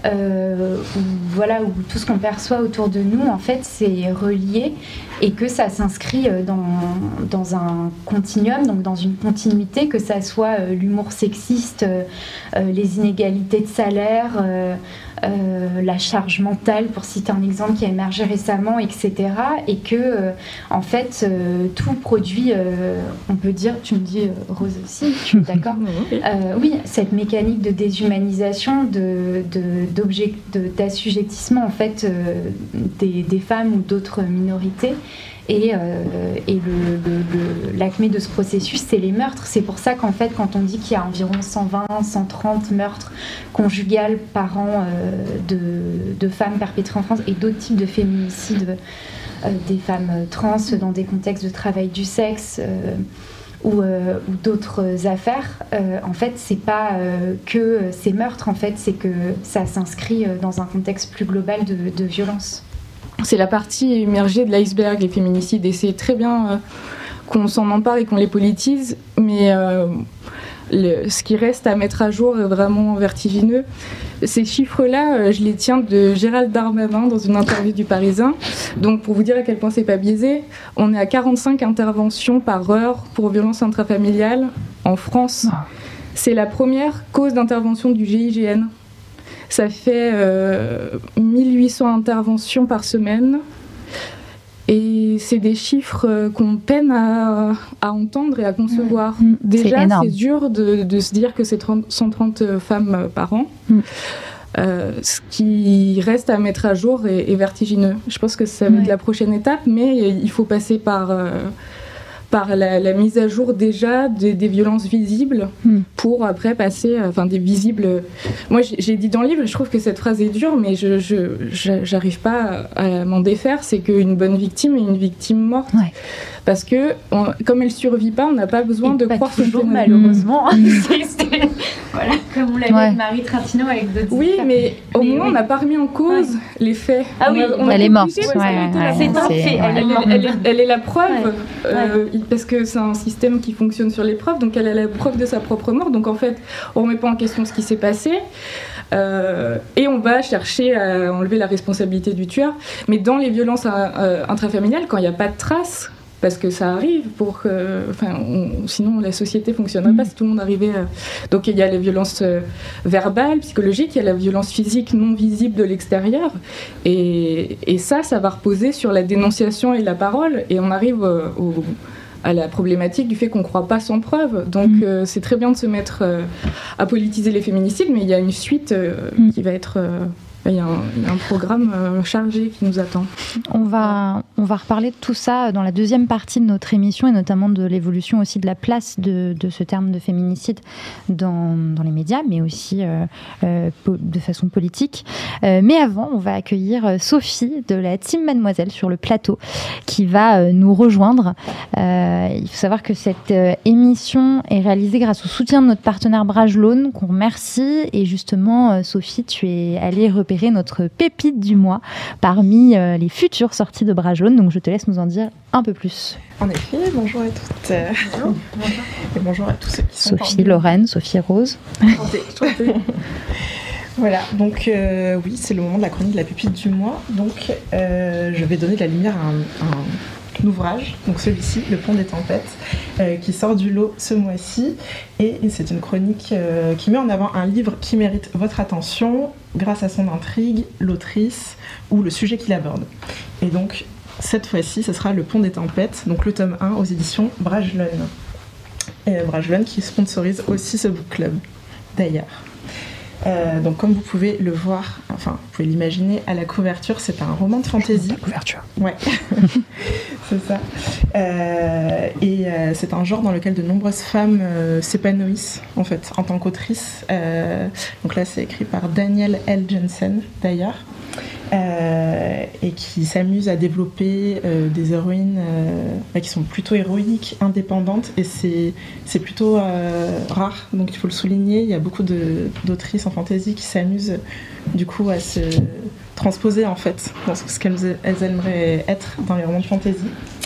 Euh, ou, voilà, ou tout ce qu'on perçoit autour de nous, en fait, c'est relié et que ça s'inscrit dans, dans un continuum, donc dans une continuité, que ça soit euh, l'humour sexiste, euh, les inégalités de salaire, euh, euh, la charge mentale, pour citer un exemple qui a émergé récemment, et cetera. Et que, euh, en fait, euh, tout produit, euh, on peut dire, tu me dis, euh, Rose aussi, tu es d'accord? euh, Oui, cette mécanique de déshumanisation, de, de De, d'assujettissement en fait euh, des, des femmes ou d'autres minorités et, euh, et le, le, le, l'acmé de ce processus, c'est les meurtres. C'est pour ça qu'en fait, quand on dit qu'il y a environ cent vingt à cent trente meurtres conjugales par an euh, de, de femmes perpétrées en France et d'autres types de féminicides euh, des femmes trans dans des contextes de travail du sexe euh, Ou, euh, ou d'autres affaires, euh, en fait, c'est pas euh, que ces meurtres, en fait, c'est que ça s'inscrit dans un contexte plus global de, de violence. C'est la partie émergée de l'iceberg, les féminicides, et c'est très bien euh, qu'on s'en empare et qu'on les politise, mais euh, le, ce qui reste à mettre à jour est vraiment vertigineux. Ces chiffres-là, euh, je les tiens de Gérald Darmanin dans une interview du Parisien. Donc, pour vous dire à quel point c'est pas biaisé, on est à quarante-cinq interventions par heure pour violences intrafamiliales en France. C'est la première cause d'intervention du G I G N. Ça fait euh, mille huit cents interventions par semaine. Et c'est des chiffres qu'on peine à, à entendre et à concevoir. Mmh. Déjà, c'est, c'est dur de, de se dire que c'est trente, cent trente femmes par an. Mmh. Euh, ce qui reste à mettre à jour est, est vertigineux. Je pense que ça va ouais. être la prochaine étape, mais il faut passer par... Euh, par la, la mise à jour déjà des, des violences visibles mm. pour après passer, enfin des visibles. Moi j'ai, j'ai dit dans le livre, je trouve que cette phrase est dure, mais je, je, je j'arrive pas à m'en défaire. C'est qu'une bonne victime est une victime morte. Ouais. Parce que on, comme elle survit pas, on n'a pas besoin Et de pas croire toujours, que malheureusement. c'est, c'est, voilà, comme on l'avait ouais. avec Marie Trintignant avec d'autres. Oui, histoires. mais au mais moins oui. on n'a pas remis en cause ouais. les faits. Ah oui, on a, on elle est morte. Ouais, ouais, ouais, c'est un fait. Elle, elle, elle, elle, elle est la preuve. Ouais. Euh, ouais. Parce que c'est un système qui fonctionne sur les preuves, donc elle a la preuve de sa propre mort. Donc en fait, on remet pas en question ce qui s'est passé. Euh, et on va chercher à enlever la responsabilité du tueur. Mais dans les violences euh, intrafamiliales, quand il n'y a pas de traces, parce que ça arrive, pour que, enfin, on, sinon la société ne fonctionnerait pas si tout le monde arrivait. À... Donc il y a les violences euh, verbales, psychologiques, il y a la violence physique non visible de l'extérieur. Et, et ça, ça va reposer sur la dénonciation et la parole. Et on arrive euh, au... à la problématique du fait qu'on ne croit pas sans preuve. Donc mmh. euh, c'est très bien de se mettre euh, à politiser les féminicides, mais il y a une suite euh, mmh. qui va être... Euh, il y a un, il y a un programme euh, chargé qui nous attend. On va, on va reparler de tout ça dans la deuxième partie de notre émission, et notamment de l'évolution aussi de la place de, de ce terme de féminicide dans, dans les médias, mais aussi euh, euh, de façon politique. Euh, mais avant, on va accueillir Sophie de la team Mademoiselle sur le plateau, qui va euh, nous rejoindre. Euh, il faut savoir que cette euh, émission est réalisée grâce au soutien de notre partenaire Brajlon, qu'on remercie. Et justement, euh, Sophie, tu es allée repérer notre pépite du mois parmi euh, les futures sorties de Brajlon. jaune, donc je te laisse nous en dire un peu plus. En effet, bonjour à toutes. Bonjour. Et bonjour à tous ceux qui sont Sophie, Lorraine, Sophie Rose. Chantez, chantez. Voilà, donc euh, oui, c'est le moment de la chronique de la pépite du mois. Donc euh, je vais donner de la lumière à un, un ouvrage, donc celui-ci, Le Pont des Tempêtes, euh, qui sort du lot ce mois-ci. Et, et c'est une chronique euh, qui met en avant un livre qui mérite votre attention grâce à son intrigue, l'autrice ou le sujet qu'il aborde. Et donc cette fois-ci, ce sera Le Pont des Tempêtes, donc le tome un aux éditions Bragelonne. Et Bragelonne qui sponsorise aussi ce book club, d'ailleurs. Euh, donc comme vous pouvez le voir, enfin vous pouvez l'imaginer à la couverture, c'est un roman de fantasy. Couverture. Ouais, c'est ça. Euh, et euh, c'est un genre dans lequel de nombreuses femmes euh, s'épanouissent en fait en tant qu'autrices. Euh, donc là c'est écrit par Danielle L. Jensen d'ailleurs. Euh, et qui s'amuse à développer euh, des héroïnes euh, bah, qui sont plutôt héroïques, indépendantes, et c'est, c'est plutôt euh, rare, donc il faut le souligner. Il y a beaucoup de, d'autrices en fantasy qui s'amusent du coup à se transposer en fait dans ce qu'elles elles aimeraient être dans les romans de fantasy.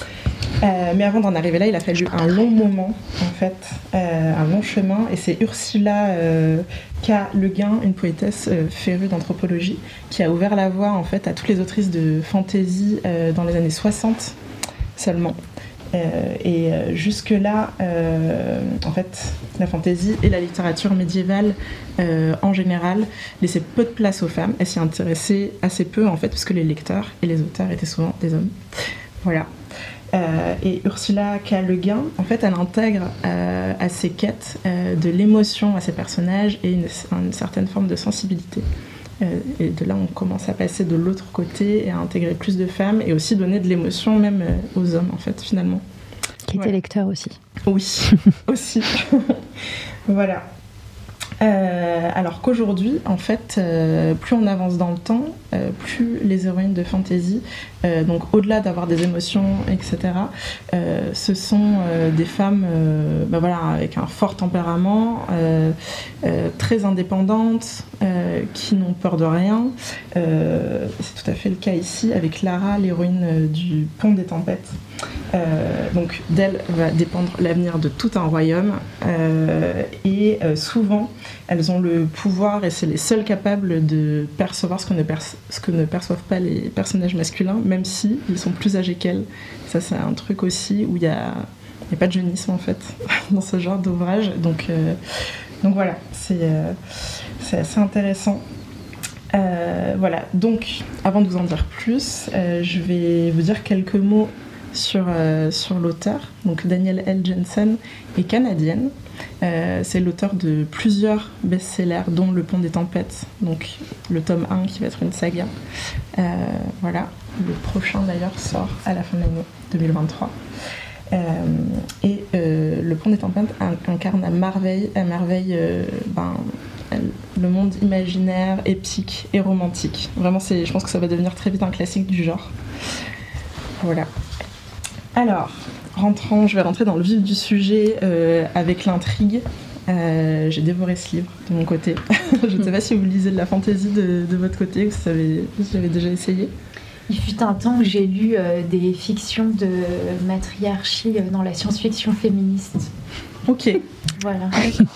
Euh, mais avant d'en arriver là, il a fallu un long moment, en fait, euh, un long chemin, et c'est Ursula euh, K. Le Guin, une poétesse euh, férue d'anthropologie, qui a ouvert la voie en fait à toutes les autrices de fantasy euh, dans les années soixante seulement. Euh, et euh, jusque-là, euh, en fait, la fantasy et la littérature médiévale euh, en général laissaient peu de place aux femmes. Elles s'y intéressaient assez peu en fait, parce que les lecteurs et les auteurs étaient souvent des hommes. Voilà. Euh, et Ursula K. Le Guin, en fait, elle intègre euh, à ses quêtes euh, de l'émotion à ses personnages et une, une certaine forme de sensibilité. Euh, et de là, on commence à passer de l'autre côté et à intégrer plus de femmes et aussi donner de l'émotion même euh, aux hommes, en fait, finalement. Qui voilà. était lecteur aussi. Oui, aussi. Voilà. Euh, alors qu'aujourd'hui, en fait, euh, plus on avance dans le temps, euh, plus les héroïnes de fantasy, euh, donc au-delà d'avoir des émotions, et cetera, euh, ce sont euh, des femmes euh, bah voilà, avec un fort tempérament, euh, euh, très indépendantes, euh, qui n'ont peur de rien. Euh, c'est tout à fait le cas ici avec Lara, l'héroïne du Pont des Tempêtes. Euh, donc d'elle va dépendre l'avenir de tout un royaume, euh, et euh, souvent elles ont le pouvoir et c'est les seules capables de percevoir ce que ne, perce- ce que ne perçoivent pas les personnages masculins, même si ils sont plus âgés qu'elles. Ça c'est un truc aussi où il y a, il y a pas de jeunisme en fait dans ce genre d'ouvrage, donc, euh, donc voilà, c'est, euh, c'est assez intéressant. Euh, voilà, donc avant de vous en dire plus, euh, je vais vous dire quelques mots sur, euh, sur l'auteur. Donc Danielle L. Jensen est canadienne. Euh, c'est l'auteur de plusieurs best-sellers, dont Le Pont des Tempêtes, donc le tome un qui va être une saga. Euh, voilà, le prochain d'ailleurs sort à la fin de l'année deux mille vingt-trois. Euh, et euh, Le Pont des Tempêtes incarne à merveille, à merveille euh, ben, le monde imaginaire, épique et romantique. Vraiment, c'est, je pense que ça va devenir très vite un classique du genre. Voilà. Alors, rentrons, je vais rentrer dans le vif du sujet euh, avec l'intrigue. Euh, j'ai dévoré ce livre de mon côté. Je ne sais pas si vous lisez de la fantasy de, de votre côté, ou si vous avez, si vous avez déjà essayé. Il fut un temps où j'ai lu euh, des fictions de matriarchie euh, dans la science-fiction féministe. Ok. Voilà.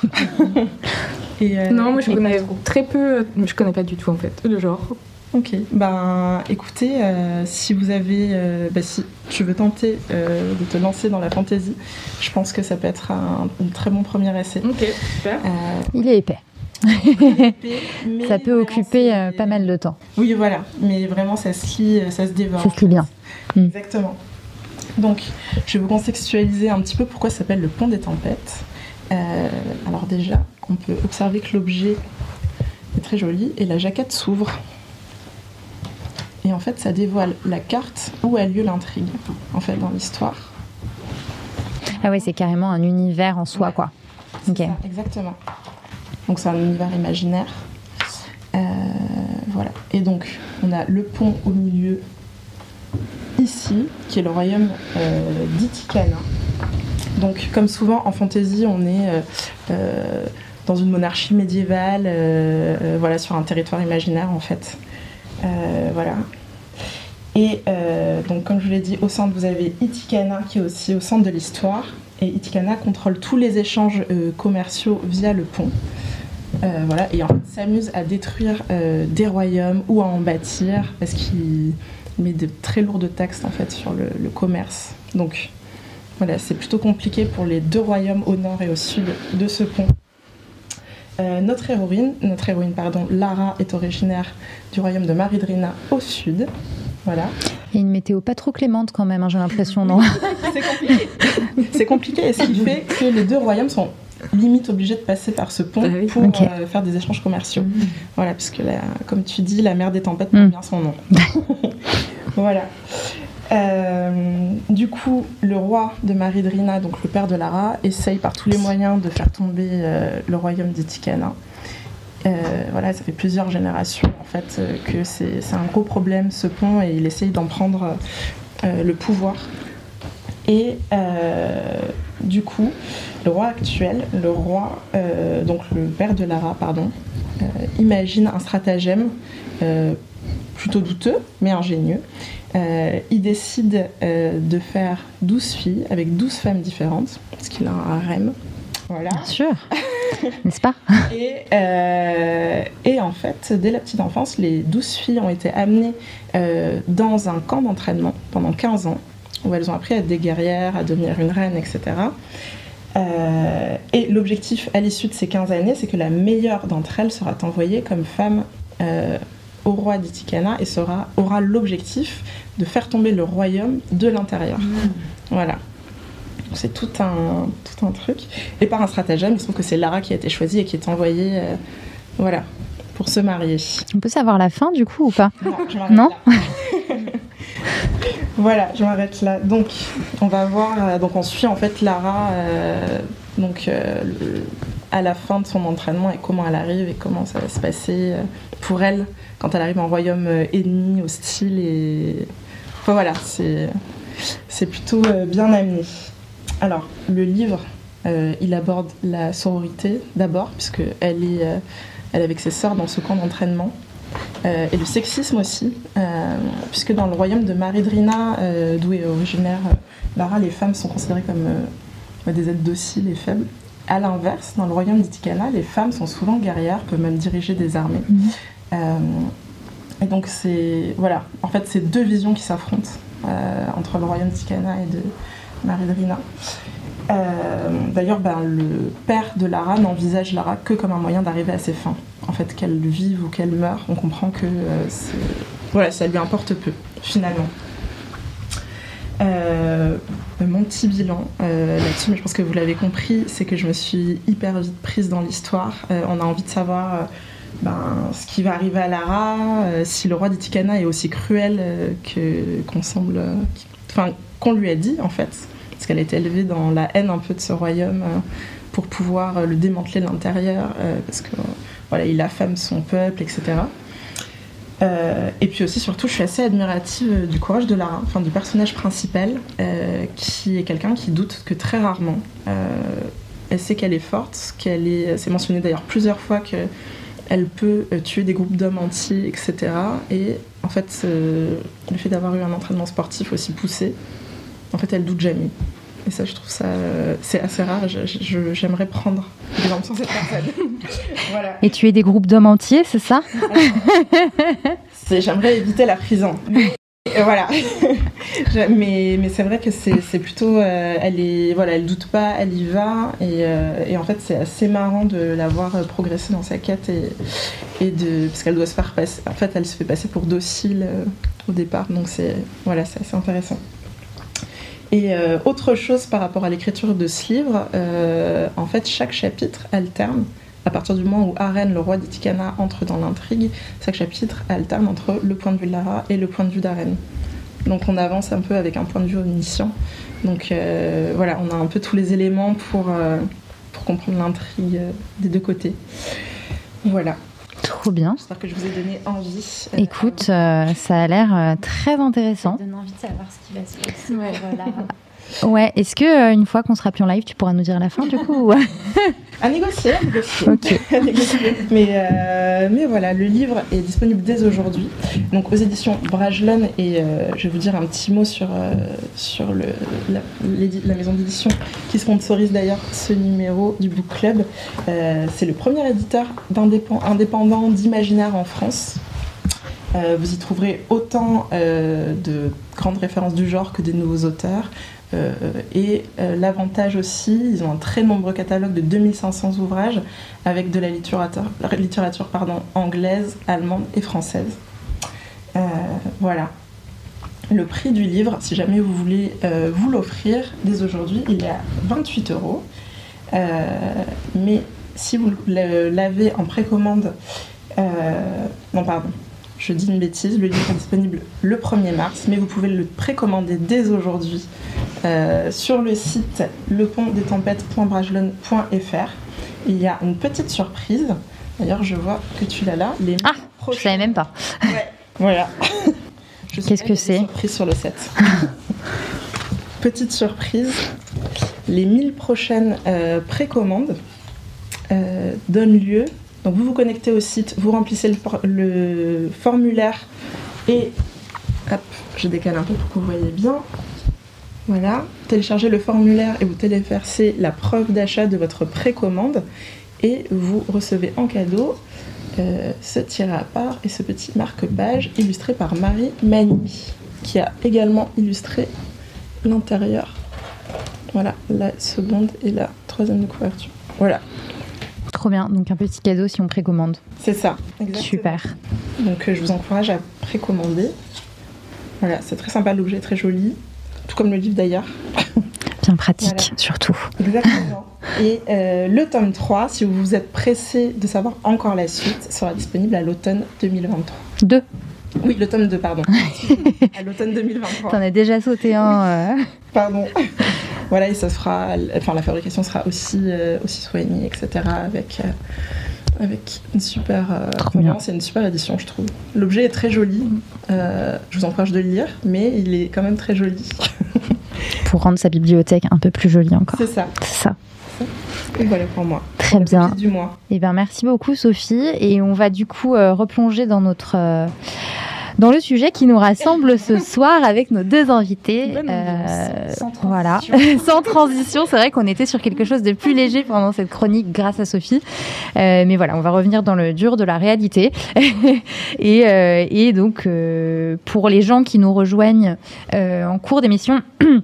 Et euh, non, moi je connais très peu, je connais pas du tout en fait, le genre. Ok, ben écoutez, euh, si vous avez, euh, bah, si tu veux tenter euh, de te lancer dans la fantasy, je pense que ça peut être un, un très bon premier essai. Ok, super. Euh, Il est épais. épais mais ça peut occuper euh, pas mal de temps. Oui, voilà, mais vraiment ça se lit, ça se dévore. Ça se lit bien. Exactement. Donc, je vais vous contextualiser un petit peu pourquoi ça s'appelle Le Pont des Tempêtes. Euh, alors déjà, on peut observer que l'objet est très joli et la jaquette s'ouvre. Et en fait, ça dévoile la carte où a lieu l'intrigue, en fait, dans l'histoire. Ah oui, c'est carrément un univers en soi, ouais. quoi. C'est ok. Ça, exactement. Donc c'est un univers imaginaire. Euh, voilà. Et donc, on a le pont au milieu, ici, qui est le royaume euh, d'Itikana. Donc, comme souvent en fantasy, on est euh, euh, dans une monarchie médiévale, euh, euh, voilà, sur un territoire imaginaire, en fait. Euh, voilà. Et euh, donc, comme je vous l'ai dit, au centre, vous avez Itikana qui est aussi au centre de l'histoire. Et Itikana contrôle tous les échanges euh, commerciaux via le pont. Euh, voilà, et en fait, s'amuse à détruire euh, des royaumes ou à en bâtir parce qu'il met de très lourdes taxes en fait sur le, le commerce. Donc voilà, c'est plutôt compliqué pour les deux royaumes au nord et au sud de ce pont. Euh, notre héroïne, notre héroïne pardon, Lara est originaire du royaume de Maridrina au sud. Voilà. Il y a une météo pas trop clémente quand même, hein, j'ai l'impression, non? C'est compliqué. C'est compliqué, et ce qui fait que les deux royaumes sont limite obligés de passer par ce pont ah oui. pour okay. euh, faire des échanges commerciaux. Mmh. Voilà, puisque la, comme tu dis, la mer des tempêtes porte mmh. bien son nom. Voilà. Euh, du coup, le roi de Maridrina, donc le père de Lara, essaye par tous les moyens de faire tomber euh, le royaume d'Itikana. Euh, voilà, ça fait plusieurs générations en fait euh, que c'est, c'est un gros problème ce pont, et il essaye d'en prendre euh, le pouvoir. Et euh, du coup, le roi actuel, le roi, euh, donc le père de Lara, pardon, euh, imagine un stratagème euh, plutôt douteux, mais ingénieux. Euh, il décide euh, de faire douze filles avec douze femmes différentes, parce qu'il a un harem. Voilà. Bien sûr, n'est-ce pas? et, euh, et en fait, dès la petite enfance, les douze filles ont été amenées euh, dans un camp d'entraînement pendant quinze ans, où elles ont appris à être des guerrières, à devenir une reine, et cetera. Euh, et l'objectif à l'issue de ces quinze années, c'est que la meilleure d'entre elles sera envoyée comme femme euh, au roi d'Itikana et sera, aura l'objectif de faire tomber le royaume de l'intérieur. Mmh. Voilà. C'est tout un, tout un truc. Et par un stratagème, il se trouve que c'est Lara qui a été choisie et qui est envoyée euh, voilà, pour se marier. On peut savoir la fin du coup ou pas? Non, je m'arrête non là. Voilà, je m'arrête là. Donc, on va voir. Euh, donc, on suit en fait Lara euh, donc, euh, le, à la fin de son entraînement et comment elle arrive et comment ça va se passer euh, pour elle quand elle arrive en royaume euh, ennemi, hostile. Et enfin, voilà, c'est, c'est plutôt euh, bien amené. Alors, le livre, euh, il aborde la sororité d'abord, puisqu'elle est, euh, elle est avec ses sœurs dans ce camp d'entraînement. Euh, et le sexisme aussi, euh, puisque dans le royaume de Maridrina, euh, d'où est originaire euh, Lara, les femmes sont considérées comme euh, des êtres dociles et faibles. À l'inverse, dans le royaume d'Itikana, les femmes sont souvent guerrières, peuvent même diriger des armées. Mmh. Euh, et donc, c'est, voilà, en fait, c'est deux visions qui s'affrontent euh, entre le royaume d'Itikana et de Maridrina. Euh, d'ailleurs, ben, le père de Lara n'envisage Lara que comme un moyen d'arriver à ses fins. En fait, qu'elle vive ou qu'elle meure, on comprend que euh, c'est... Voilà, ça lui importe peu, finalement. Euh, mon petit bilan euh, là-dessus, mais je pense que vous l'avez compris, c'est que je me suis hyper vite prise dans l'histoire. Euh, on a envie de savoir euh, ben, ce qui va arriver à Lara, euh, si le roi d'Itikana est aussi cruel euh, que, qu'on semble... Euh, enfin, qu'on lui a dit, en fait. Parce qu'elle a été élevée dans la haine un peu de ce royaume euh, pour pouvoir euh, le démanteler de l'intérieur, euh, parce que euh, voilà, il affame son peuple, et cetera. Euh, et puis aussi, surtout, je suis assez admirative euh, du courage de Lara, enfin du personnage principal, euh, qui est quelqu'un qui doute que très rarement. Euh, elle sait qu'elle est forte, qu'elle est, c'est mentionné d'ailleurs plusieurs fois qu'elle peut euh, tuer des groupes d'hommes entiers, et cetera. Et en fait, euh, le fait d'avoir eu un entraînement sportif aussi poussé, en fait, elle doute jamais. Et ça, je trouve ça, euh, c'est assez rare. Je, je, j'aimerais prendre exemple sur cette personne. Voilà. Et tuer des groupes d'hommes entiers, c'est ça? c'est, J'aimerais éviter la prison. Et voilà. mais, mais c'est vrai que c'est, c'est plutôt... Euh, elle est, voilà, elle doute pas, elle y va. Et, euh, et en fait, c'est assez marrant de la voir progresser dans sa quête. Et, et de, parce qu'elle doit se faire passer... En fait, elle se fait passer pour docile euh, au départ. Donc, c'est, voilà, c'est assez intéressant. Et euh, autre chose par rapport à l'écriture de ce livre, euh, en fait, chaque chapitre alterne, à partir du moment où Aren, le roi d'Itikana, entre dans l'intrigue, chaque chapitre alterne entre le point de vue de Lara et le point de vue d'Aren. Donc on avance un peu avec un point de vue omniscient. Donc euh, voilà, on a un peu tous les éléments pour, euh, pour comprendre l'intrigue des deux côtés. Voilà. Trop bien. J'espère que je vous ai donné envie. Écoute, euh, ça a l'air euh, très intéressant. Ça donne envie de savoir ce qui va se passer. Ouais. Voilà. Ouais, est-ce que euh, une fois qu'on sera plus en live, tu pourras nous dire la fin du coup? À négocier, à négocier. Okay. à négocier. Mais, euh, mais voilà, le livre est disponible dès aujourd'hui, donc aux éditions Bragelonne, et euh, je vais vous dire un petit mot sur, euh, sur le, la, la maison d'édition qui sponsorise d'ailleurs ce numéro du Book Club. Euh, c'est le premier éditeur indépendant d'imaginaire en France. Euh, vous y trouverez autant euh, de grandes références du genre que des nouveaux auteurs. Euh, et euh, l'avantage aussi, ils ont un très nombreux catalogue de deux mille cinq cents ouvrages avec de la littérature, littérature pardon, anglaise, allemande et française. Euh, voilà. Le prix du livre, si jamais vous voulez euh, vous l'offrir dès aujourd'hui, il est à vingt-huit euros. Euh, mais si vous l'avez en précommande, euh, non pardon, je dis une bêtise, le livre est disponible le premier mars, mais vous pouvez le précommander dès aujourd'hui euh, sur le site le pont des tempêtes point bragelonne point f r. Il y a une petite surprise. D'ailleurs, je vois que tu l'as là. Les ah, prochains... je savais même pas. Ouais, voilà. Qu'est-ce que c'est? Surprise sur le set. Petite surprise. Les mille prochaines euh, précommandes euh, donnent lieu. Donc vous vous connectez au site, vous remplissez le, for- le formulaire et hop, je décale un peu pour que vous voyez bien. Voilà, téléchargez le formulaire et vous téléversez la preuve d'achat de votre précommande et vous recevez en cadeau euh, ce tiré à part et ce petit marque-page illustré par Marie Manimi, qui a également illustré l'intérieur. Voilà, la seconde et la troisième de couverture. Voilà. Trop bien, donc un petit cadeau si on précommande. C'est ça, exactement. Super. Donc euh, je vous encourage à précommander. Voilà, c'est très sympa, l'objet est très joli, tout comme le livre d'ailleurs. Bien pratique, voilà. Surtout. Exactement. Et euh, le tome trois, si vous êtes pressé de savoir encore la suite, sera disponible à l'automne deux mille vingt-trois. Deux. Oui, le tome deux, pardon. À l'automne deux mille vingt-trois. T'en as déjà sauté un. Euh... Pardon. Voilà, et ça sera, enfin la fabrication sera aussi, euh, aussi soignée, et cetera. Avec, euh, avec une super euh, c'est une super édition, je trouve. L'objet est très joli. Euh, je vous encourage de le lire, mais il est quand même très joli. Pour rendre sa bibliothèque un peu plus jolie encore. C'est ça. C'est ça. Et voilà pour moi. Très pour bien. Du mois. Et ben merci beaucoup Sophie, et on va du coup euh, replonger dans notre euh, dans le sujet qui nous rassemble ce soir avec nos deux invités. Euh, sans transition. Voilà, sans transition. C'est vrai qu'on était sur quelque chose de plus léger pendant cette chronique grâce à Sophie. Euh, mais voilà, on va revenir dans le dur de la réalité. et, euh, et donc, euh, pour les gens qui nous rejoignent euh, en cours d'émission...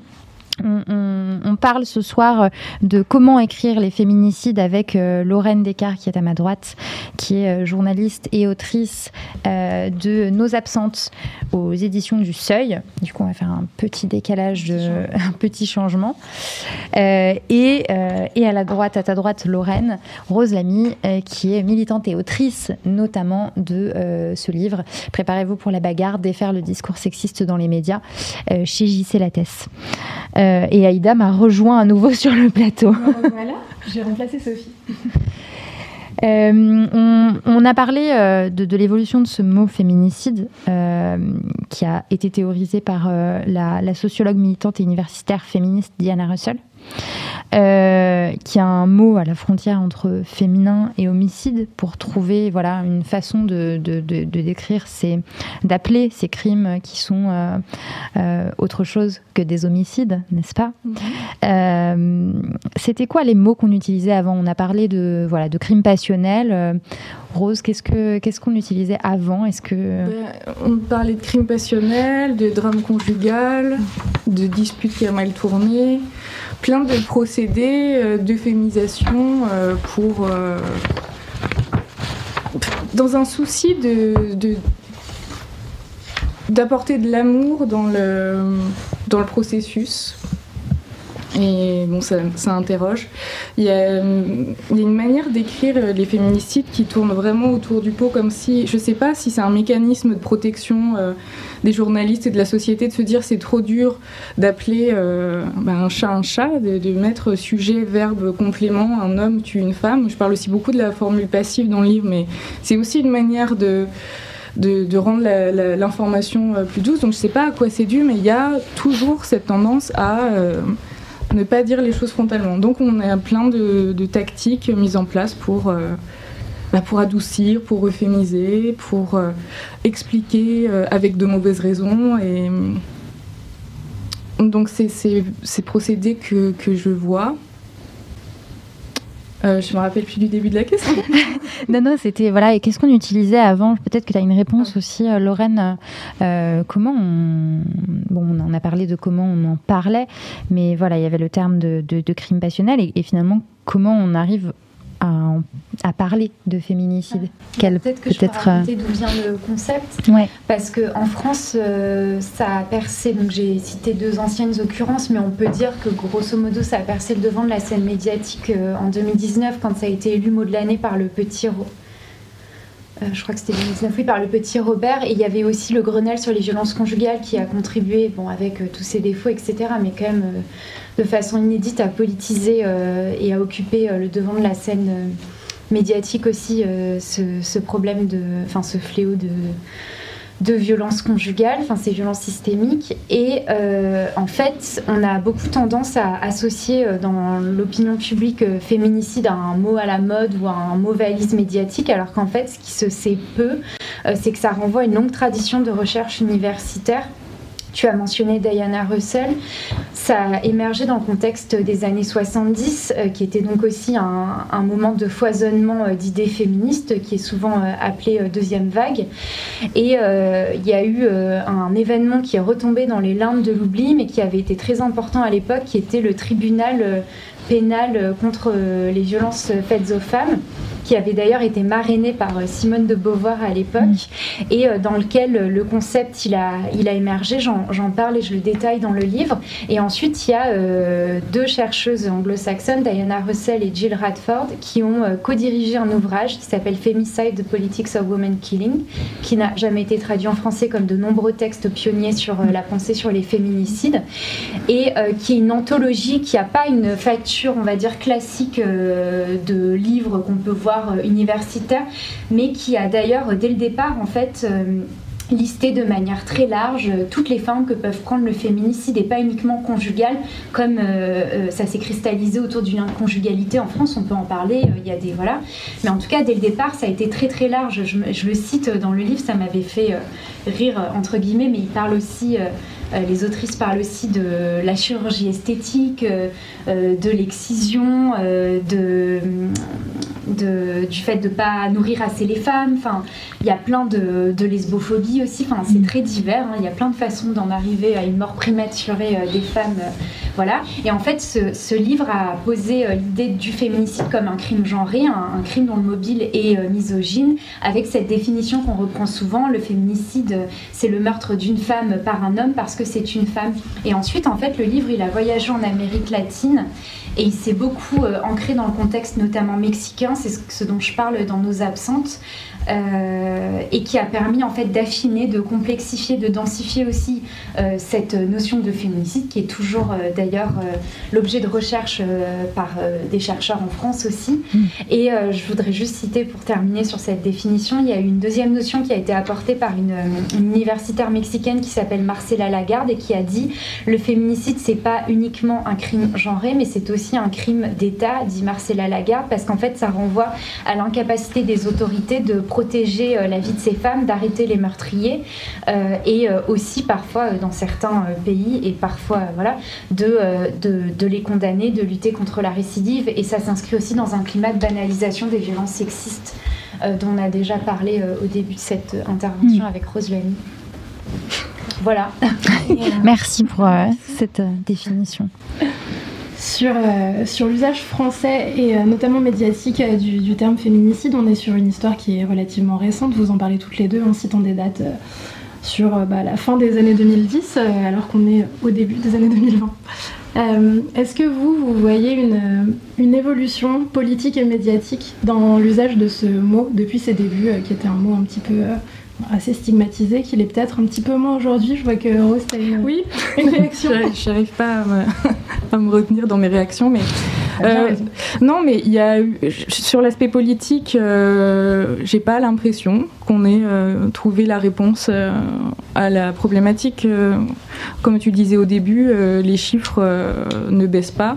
On, on, on parle ce soir de comment écrire les féminicides avec euh, Lorraine Descartes qui est à ma droite, qui est euh, journaliste et autrice euh, de Nos absentes aux éditions du Seuil. Du coup, on va faire un petit décalage, de, un petit changement. Euh, et, euh, et à la droite, à ta droite, Lorraine, Rose Lamy, euh, qui est militante et autrice notamment de euh, ce livre « Préparez-vous pour la bagarre, défaire le discours sexiste dans les médias euh, » chez J C Lattès. Euh, et Aïda m'a rejoint à nouveau sur le plateau. Voilà, j'ai remplacé Sophie. Euh, on, on a parlé euh, de, de l'évolution de ce mot féminicide euh, qui a été théorisé par euh, la, la sociologue militante et universitaire féministe Diana Russell, euh, qui a un mot à la frontière entre féminin et homicide pour trouver voilà, une façon de, de, de, de décrire, ces, d'appeler ces crimes qui sont euh, euh, autre chose que des homicides, n'est-ce pas ? Mm-hmm. euh, C'était quoi les mots qu'on utilisait avant ? On a parlé de, voilà, de crimes passionnels. Euh, Rose, qu'est-ce, que, qu'est-ce qu'on utilisait avant ? Est-ce que... ben, on parlait de crimes passionnels, de drames conjugales, de disputes qui ont mal tourné, plein de procédés euh, d'euphémisation euh, pour... Euh, dans un souci de, de, d'apporter de l'amour dans le, dans le processus. Et bon, ça, ça interroge. Il y, a, il y a une manière d'écrire les féminicides qui tourne vraiment autour du pot, comme si, je sais pas si c'est un mécanisme de protection euh, des journalistes et de la société, de se dire c'est trop dur d'appeler euh, ben, un chat un chat, de, de mettre sujet, verbe, complément, un homme tue une femme. Je parle aussi beaucoup de la formule passive dans le livre, mais c'est aussi une manière de... de, de rendre la, la, l'information plus douce. Donc je ne sais pas à quoi c'est dû, mais il y a toujours cette tendance à euh, ne pas dire les choses frontalement. Donc on a plein de, de tactiques mises en place pour, euh, bah pour adoucir, pour euphémiser, pour euh, expliquer euh, avec de mauvaises raisons. Et donc c'est ces procédés que, que je vois. Euh, je me rappelle plus du début de la question. non, non, c'était voilà. Et qu'est-ce qu'on utilisait avant ? Peut-être que tu as une réponse aussi, euh, Lorraine. Euh, comment on... Bon, on en a parlé de comment on en parlait, mais voilà, il y avait le terme de, de, de crime passionnel et, et finalement, comment on arrive à, à parler de féminicide. Quel, peut-être que peut-être, je peux raconter d'où vient le concept. Ouais. Parce qu'en France, euh, ça a percé, donc j'ai cité deux anciennes occurrences, mais on peut dire que grosso modo, ça a percé le devant de la scène médiatique euh, en deux mille dix-neuf, quand ça a été élu mot de l'année par le petit... Euh, je crois que c'était deux mille dix-neuf, oui, par le petit Robert. Et il y avait aussi le Grenelle sur les violences conjugales qui a contribué, bon, avec euh, tous ses défauts, et cetera, mais quand même... Euh, de façon inédite à politiser euh, et à occuper euh, le devant de la scène euh, médiatique aussi euh, ce, ce problème de, enfin ce fléau de, de violence conjugale, enfin ces violences systémiques. Et euh, en fait, on a beaucoup tendance à associer euh, dans l'opinion publique euh, féminicide à un mot à la mode ou à un mot valise médiatique, alors qu'en fait, ce qui se sait peu, euh, c'est que ça renvoie à une longue tradition de recherche universitaire. Tu as mentionné Diana Russell, ça a émergé dans le contexte des années soixante-dix, euh, qui était donc aussi un, un moment de foisonnement euh, d'idées féministes, qui est souvent euh, appelé euh, deuxième vague. Et euh, il y a eu euh, un événement qui est retombé dans les limbes de l'oubli, mais qui avait été très important à l'époque, qui était le tribunal euh, pénal contre euh, les violences faites aux femmes, qui avait d'ailleurs été marrainé par euh, Simone de Beauvoir à l'époque, mmh. et euh, dans lequel euh, le concept il a, il a émergé, j'en parle et je le détaille dans le livre. Et ensuite, il y a euh, deux chercheuses anglo-saxonnes, Diana Russell et Jill Radford, qui ont euh, co-dirigé un ouvrage qui s'appelle Femicide, The Politics of Women Killing, qui n'a jamais été traduit en français comme de nombreux textes pionniers sur euh, la pensée sur les féminicides, et euh, qui est une anthologie qui n'a pas une facture, on va dire, classique euh, de livres qu'on peut voir euh, universitaires, mais qui a d'ailleurs, dès le départ, en fait, euh, listé de manière très large euh, toutes les formes que peuvent prendre le féminicide, et pas uniquement conjugal, comme euh, euh, ça s'est cristallisé autour d'une conjugalité en France, on peut en parler, il euh, y a des... voilà. Mais en tout cas, dès le départ, ça a été très très large. Je, je le cite dans le livre, ça m'avait fait euh, rire, entre guillemets, mais il parle aussi... Euh, Les autrices parlent aussi de la chirurgie esthétique, euh, de l'excision, euh, de, de, du fait de ne pas nourrir assez les femmes. Enfin, il y a plein de, de lesbophobie aussi. Enfin, c'est très divers. Hein. Il y a plein de façons d'en arriver à une mort prématurée euh, des femmes. Euh, voilà. Et en fait, ce, ce livre a posé euh, l'idée du féminicide comme un crime genré, un, un crime dont le mobile est euh, misogyne, avec cette définition qu'on reprend souvent. Le féminicide, c'est le meurtre d'une femme par un homme parce que c'est une femme. Et ensuite, en fait, le livre, il a voyagé en Amérique latine et il s'est beaucoup euh, ancré dans le contexte notamment mexicain, c'est ce, ce dont je parle dans Nos absentes, euh, et qui a permis en fait d'affiner, de complexifier, de densifier aussi euh, cette notion de féminicide, qui est toujours euh, d'ailleurs euh, l'objet de recherche euh, par euh, des chercheurs en France aussi. Mmh. Et euh, je voudrais juste citer, pour terminer sur cette définition, il y a eu une deuxième notion qui a été apportée par une, une universitaire mexicaine qui s'appelle Marcela Lagarde, et qui a dit: le féminicide, c'est pas uniquement un crime genré, mais c'est aussi un crime d'État, dit Marcela Lagarde, parce qu'en fait ça renvoie à l'incapacité des autorités de protéger euh, la vie de ces femmes, d'arrêter les meurtriers, euh, et euh, aussi parfois euh, dans certains euh, pays, et parfois euh, voilà, de, euh, de, de les condamner, de lutter contre la récidive. Et ça s'inscrit aussi dans un climat de banalisation des violences sexistes euh, dont on a déjà parlé euh, au début de cette intervention mmh. avec Rose Lamy. Voilà. Merci pour euh, cette euh, définition. Sur, euh, sur l'usage français et euh, notamment médiatique euh, du, du terme féminicide, on est sur une histoire qui est relativement récente. Vous en parlez toutes les deux en citant des dates euh, sur euh, bah, la fin des années deux mille dix, euh, alors qu'on est au début des années deux mille vingt. Euh, Est-ce que vous, vous voyez une, une évolution politique et médiatique dans l'usage de ce mot depuis ses débuts, euh, qui était un mot un petit peu... Euh, assez stigmatisé, qu'il est peut-être un petit peu moins aujourd'hui? Je vois que Rose, t'as une, oui. une réaction. Je n'arrive pas à me, à me retenir dans mes réactions, mais Euh, non, mais il y a eu, sur l'aspect politique, euh, j'ai pas l'impression qu'on ait euh, trouvé la réponse euh, à la problématique. Euh, comme tu disais au début, euh, les chiffres euh, ne baissent pas.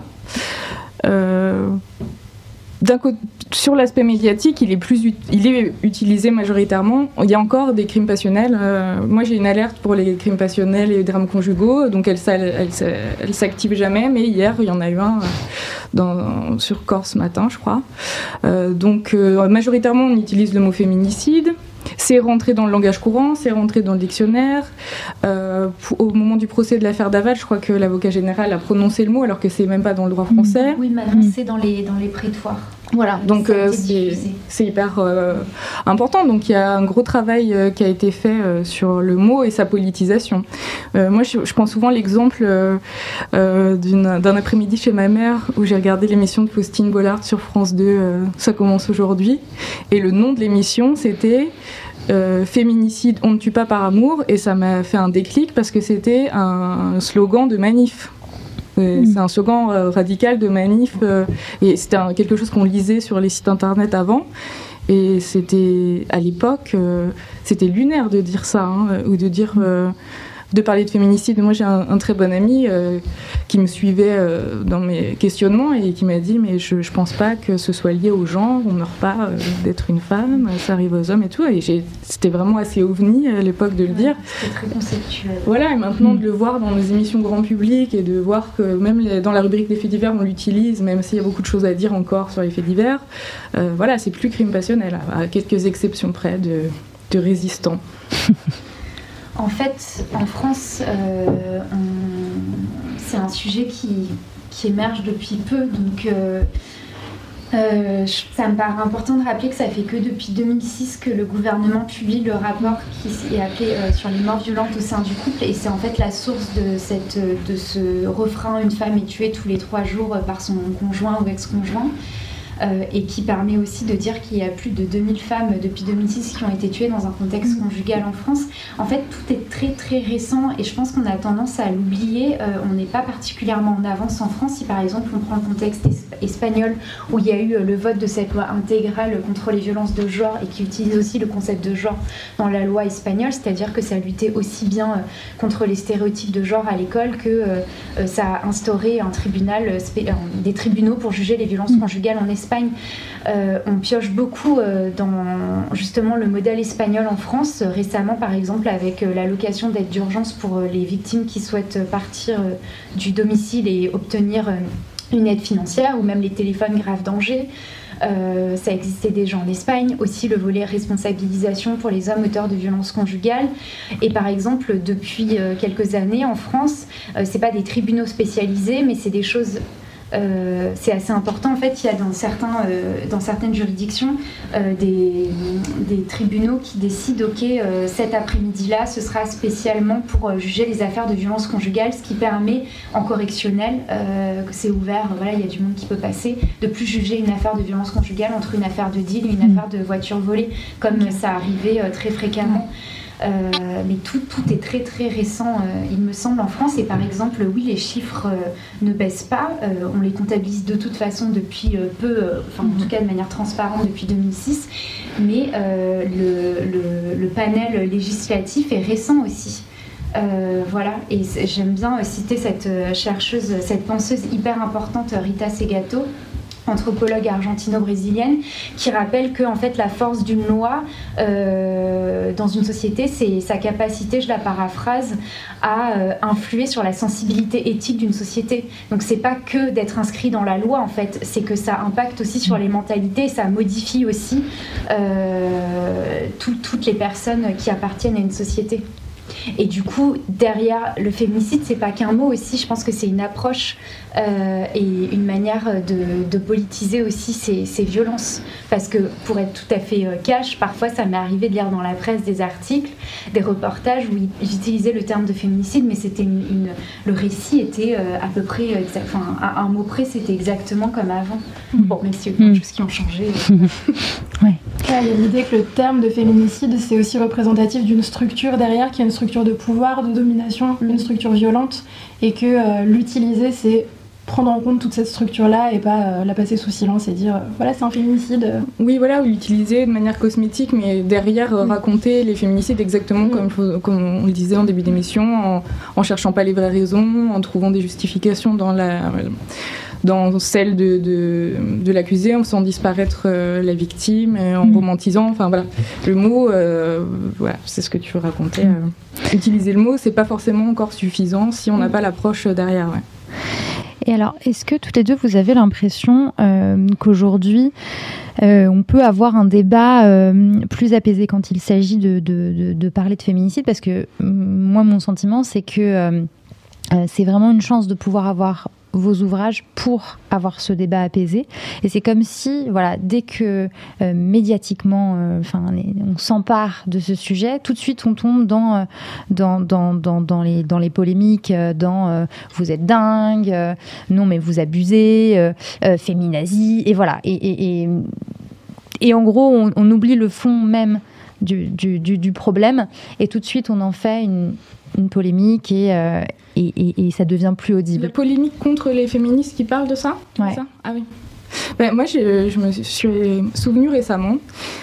Euh, d'un côté, sur l'aspect médiatique, il est, plus ut- il est utilisé majoritairement. Il y a encore des crimes passionnels. Euh, moi, j'ai une alerte pour les crimes passionnels et les drames conjugaux, donc elle, elle, elle, elle s'active jamais. Mais hier, il y en a eu un dans, sur Corse ce matin, je crois. Euh, donc, euh, majoritairement, on utilise le mot féminicide. C'est rentré dans le langage courant, c'est rentré dans le dictionnaire. Euh, pour, au moment du procès de l'affaire Daval, je crois que l'avocat général a prononcé le mot alors que c'est même pas dans le droit français. Oui, maintenant c'est dans les, dans les prétoires. Voilà, donc euh, c'est, c'est hyper euh, important. Donc il y a un gros travail euh, qui a été fait euh, sur le mot et sa politisation. Euh, moi, je, je prends souvent l'exemple euh, euh, d'une, d'un après-midi chez ma mère où j'ai regardé l'émission de Faustine Bollard sur France deux, euh, Ça commence aujourd'hui. Et le nom de l'émission, c'était euh, Féminicide, on ne tue pas par amour. Et ça m'a fait un déclic parce que c'était un slogan de manif. C'est un slogan euh, radical de manif euh, et c'était un, quelque chose qu'on lisait sur les sites internet avant et c'était à l'époque euh, c'était lunaire de dire ça hein, ou de dire euh, de parler de féminicide. Moi j'ai un, un très bon ami euh, qui me suivait euh, dans mes questionnements et qui m'a dit mais je, je pense pas que ce soit lié au genre, on meurt pas euh, d'être une femme, ça arrive aux hommes et tout et j'ai, c'était vraiment assez ovni à l'époque de le ouais, dire. C'était très conceptuel. Voilà, et maintenant mmh. de le voir dans les émissions grand public et de voir que même les, dans la rubrique des faits divers on l'utilise, même s'il y a beaucoup de choses à dire encore sur les faits divers, euh, voilà, c'est plus crime passionnel, à, à quelques exceptions près de, de résistants. En fait, en France, euh, on... c'est un sujet qui, qui émerge depuis peu, donc euh, euh, ça me paraît important de rappeler que ça fait que depuis deux mille six que le gouvernement publie le rapport qui est appelé euh, sur les morts violentes au sein du couple, et c'est en fait la source de, cette, de ce refrain « Une femme est tuée tous les trois jours par son conjoint ou ex-conjoint ». Euh, et qui permet aussi de dire qu'il y a plus de deux mille femmes depuis deux mille six qui ont été tuées dans un contexte conjugal en France. En fait, tout est très très récent et je pense qu'on a tendance à l'oublier. Euh, on n'est pas particulièrement en avance en France. Si par exemple on prend le contexte es- espagnol où il y a eu le vote de cette loi intégrale contre les violences de genre et qui utilise aussi le concept de genre dans la loi espagnole, c'est-à-dire que ça luttait aussi bien euh, contre les stéréotypes de genre à l'école que euh, ça a instauré un tribunal, spé- euh, des tribunaux pour juger les violences conjugales en Espagne. Espagne, euh, on pioche beaucoup euh, dans justement le modèle espagnol en France, euh, récemment par exemple avec euh, l'allocation d'aide d'urgence pour euh, les victimes qui souhaitent partir euh, du domicile et obtenir euh, une aide financière, ou même les téléphones grave danger. Euh, ça existait déjà en Espagne, aussi le volet responsabilisation pour les hommes auteurs de violences conjugales. Et par exemple, depuis euh, quelques années en France, euh, c'est pas des tribunaux spécialisés, mais c'est des choses... Euh, c'est assez important en fait. Il y a dans, certains, euh, dans certaines juridictions euh, des, des tribunaux qui décident ok euh, cet après-midi là ce sera spécialement pour euh, juger les affaires de violence conjugale, ce qui permet en correctionnel euh, que c'est ouvert, voilà, il y a du monde qui peut passer, de plus juger une affaire de violence conjugale entre une affaire de deal et une mmh. affaire de voiture volée comme okay. ça arrivait euh, très fréquemment. Euh, mais tout, tout est très très récent euh, il me semble en France, et par exemple oui les chiffres euh, ne baissent pas, euh, on les comptabilise de toute façon depuis euh, peu, euh, enfin en tout cas de manière transparente depuis deux mille six, mais euh, le, le, le panel législatif est récent aussi. Euh, voilà, et j'aime bien citer cette chercheuse, cette penseuse hyper importante Rita Segato, anthropologue argentino-brésilienne, qui rappelle que en fait la force d'une loi euh, dans une société, c'est sa capacité, je la paraphrase, à euh, influer sur la sensibilité éthique d'une société. Donc c'est pas que d'être inscrit dans la loi en fait, c'est que ça impacte aussi sur les mentalités et ça modifie aussi euh, tout, toutes les personnes qui appartiennent à une société. Et du coup, derrière le féminicide, c'est pas qu'un mot aussi, je pense que c'est une approche euh, et une manière de, de politiser aussi ces, ces violences. Parce que pour être tout à fait euh, cash, parfois ça m'est arrivé de lire dans la presse des articles, des reportages où j'utilisais le terme de féminicide, mais c'était une, une, le récit était euh, à peu près, exa- enfin, à un mot près, c'était exactement comme avant. Mmh. Bon, même s'il y a eu des choses qui ont changé. Ouais. Ouais, il y a l'idée que le terme de féminicide, c'est aussi représentatif d'une structure derrière, qui est une structure de pouvoir, de domination, une structure violente, et que euh, l'utiliser, c'est prendre en compte toute cette structure-là et pas euh, la passer sous silence et dire euh, voilà, c'est un féminicide. Oui, voilà, ou l'utiliser de manière cosmétique, mais derrière euh, raconter les féminicides exactement mmh. comme, comme on le disait en début d'émission, en, en cherchant pas les vraies raisons, en trouvant des justifications dans la... dans celle de, de, de l'accusé, en faisant disparaître euh, la victime, en mmh. romantisant, enfin voilà. Le mot, euh, voilà, c'est ce que tu veux raconter. Euh. Utiliser le mot, c'est pas forcément encore suffisant si on n'a mmh. pas l'approche derrière, ouais. Et alors, est-ce que toutes les deux, vous avez l'impression euh, qu'aujourd'hui, euh, on peut avoir un débat euh, plus apaisé quand il s'agit de, de, de, de parler de féminicide ? Parce que moi, mon sentiment, c'est que euh, euh, c'est vraiment une chance de pouvoir avoir vos ouvrages pour avoir ce débat apaisé. Et c'est comme si, voilà, dès que euh, médiatiquement, enfin, euh, on s'empare de ce sujet, tout de suite on tombe dans euh, dans dans dans dans les dans les polémiques, euh, dans euh, vous êtes dingue, euh, non mais vous abusez, euh, euh, féminazie, et voilà. Et et et, et en gros, on, on oublie le fond même du, du du du problème, et tout de suite on en fait une une polémique et, euh, et, et, et ça devient plus audible. La polémique contre les féministes qui parlent de ça, ouais. ça ah oui. Ben, moi, je, je me suis souvenu récemment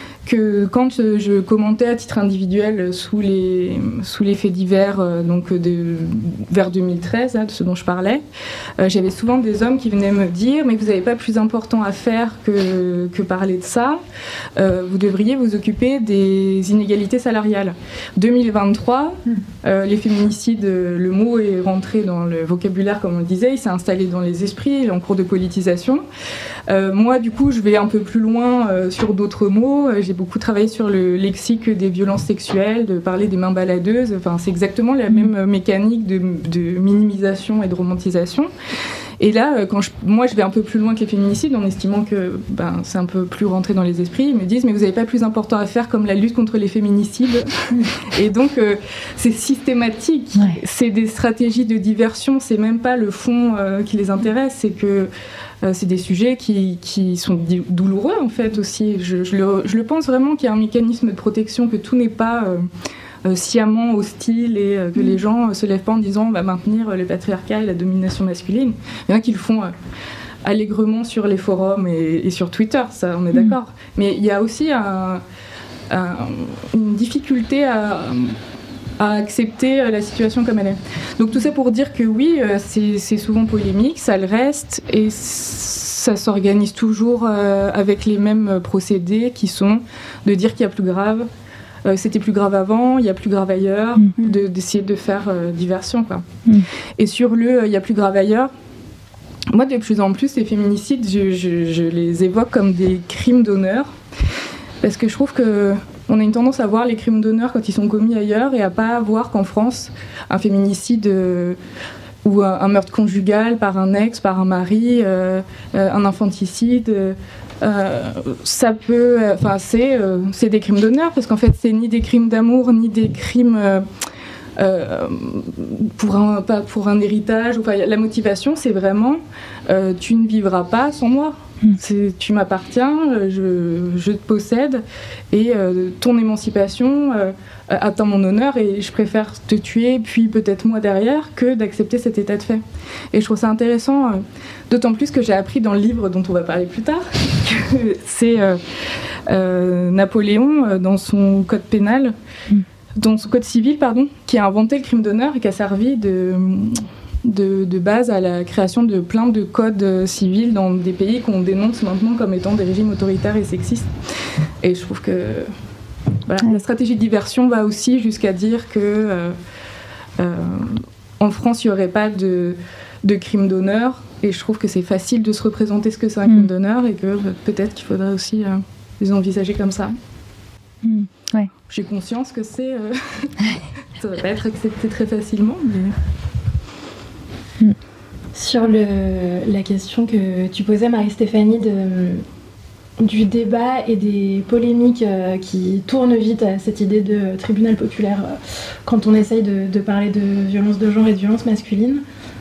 que quand je commentais à titre individuel sous les, sous les faits divers, euh, donc de, vers deux mille treize, là, de ce dont je parlais, euh, j'avais souvent des hommes qui venaient me dire « mais vous n'avez pas plus important à faire que, que parler de ça, euh, vous devriez vous occuper des inégalités salariales ». deux mille vingt-trois, euh, les féminicides, le mot est rentré dans le vocabulaire, comme on le disait, il s'est installé dans les esprits, il est en cours de politisation. Euh, moi, du coup, je vais un peu plus loin euh, sur d'autres mots. J'ai beaucoup travaillé sur le lexique des violences sexuelles, de parler des mains baladeuses. Enfin, c'est exactement la même mécanique de, de minimisation et de romantisation. Et là, quand je, moi, je vais un peu plus loin que les féminicides, en estimant que ben, c'est un peu plus rentré dans les esprits. Ils me disent, mais vous n'avez pas plus important à faire comme la lutte contre les féminicides. Et donc, euh, c'est systématique. Ouais. C'est des stratégies de diversion. C'est même pas le fond euh, qui les intéresse. C'est que euh, c'est des sujets qui, qui sont douloureux, en fait, aussi. Je, je, le, je le pense vraiment qu'il y a un mécanisme de protection, que tout n'est pas... Euh, Euh, sciemment hostile et euh, que mmh. les gens euh, se lèvent pas en disant on va maintenir euh, le patriarcat et la domination masculine. Il y en a qui le font euh, allègrement sur les forums et, et sur Twitter, ça on est mmh. d'accord. Mais il y a aussi un, un, une difficulté à, à accepter euh, la situation comme elle est. Donc tout ça pour dire que oui, euh, c'est, c'est souvent polémique, ça le reste et ça s'organise toujours euh, avec les mêmes procédés qui sont de dire qu'il y a plus grave. Euh, c'était plus grave avant, il y a plus grave ailleurs, mmh. de, d'essayer de faire euh, diversion, quoi. Mmh. Et sur le euh, il y a plus grave ailleurs, moi de plus en plus les féminicides, je, je, je les évoque comme des crimes d'honneur, parce que je trouve que on a une tendance à voir les crimes d'honneur quand ils sont commis ailleurs et à pas voir qu'en France un féminicide euh, ou un, un meurtre conjugal par un ex, par un mari, euh, euh, un infanticide. Euh, Euh, ça peut, enfin, euh, c'est, euh, c'est des crimes d'honneur parce qu'en fait, c'est ni des crimes d'amour ni des crimes euh, euh, pour un, pas pour un héritage. Enfin, la motivation, c'est vraiment, euh, tu ne vivras pas sans moi. C'est, tu m'appartiens, je, je te possède et euh, ton émancipation euh, atteint mon honneur et je préfère te tuer puis peut-être moi derrière que d'accepter cet état de fait. Et je trouve ça intéressant, euh, d'autant plus que j'ai appris dans le livre dont on va parler plus tard que c'est euh, euh, Napoléon euh, dans son code pénal, mm. dans son code civil pardon, qui a inventé le crime d'honneur et qui a servi de De, de base à la création de plein de codes civils dans des pays qu'on dénonce maintenant comme étant des régimes autoritaires et sexistes. Et je trouve que voilà, la stratégie de diversion va aussi jusqu'à dire que euh, euh, en France il n'y aurait pas de, de crime d'honneur. Et je trouve que c'est facile de se représenter ce que c'est un mmh. crime d'honneur et que peut-être qu'il faudrait aussi euh, les envisager comme ça. Mmh. Ouais. J'ai conscience que c'est, euh, ça ne va pas être accepté très facilement, mais... Sur le, la question que tu posais, Marie-Stéphanie, de, du débat et des polémiques euh, qui tournent vite à cette idée de tribunal populaire euh, quand on essaye de, de parler de violence de genre et de violence masculine,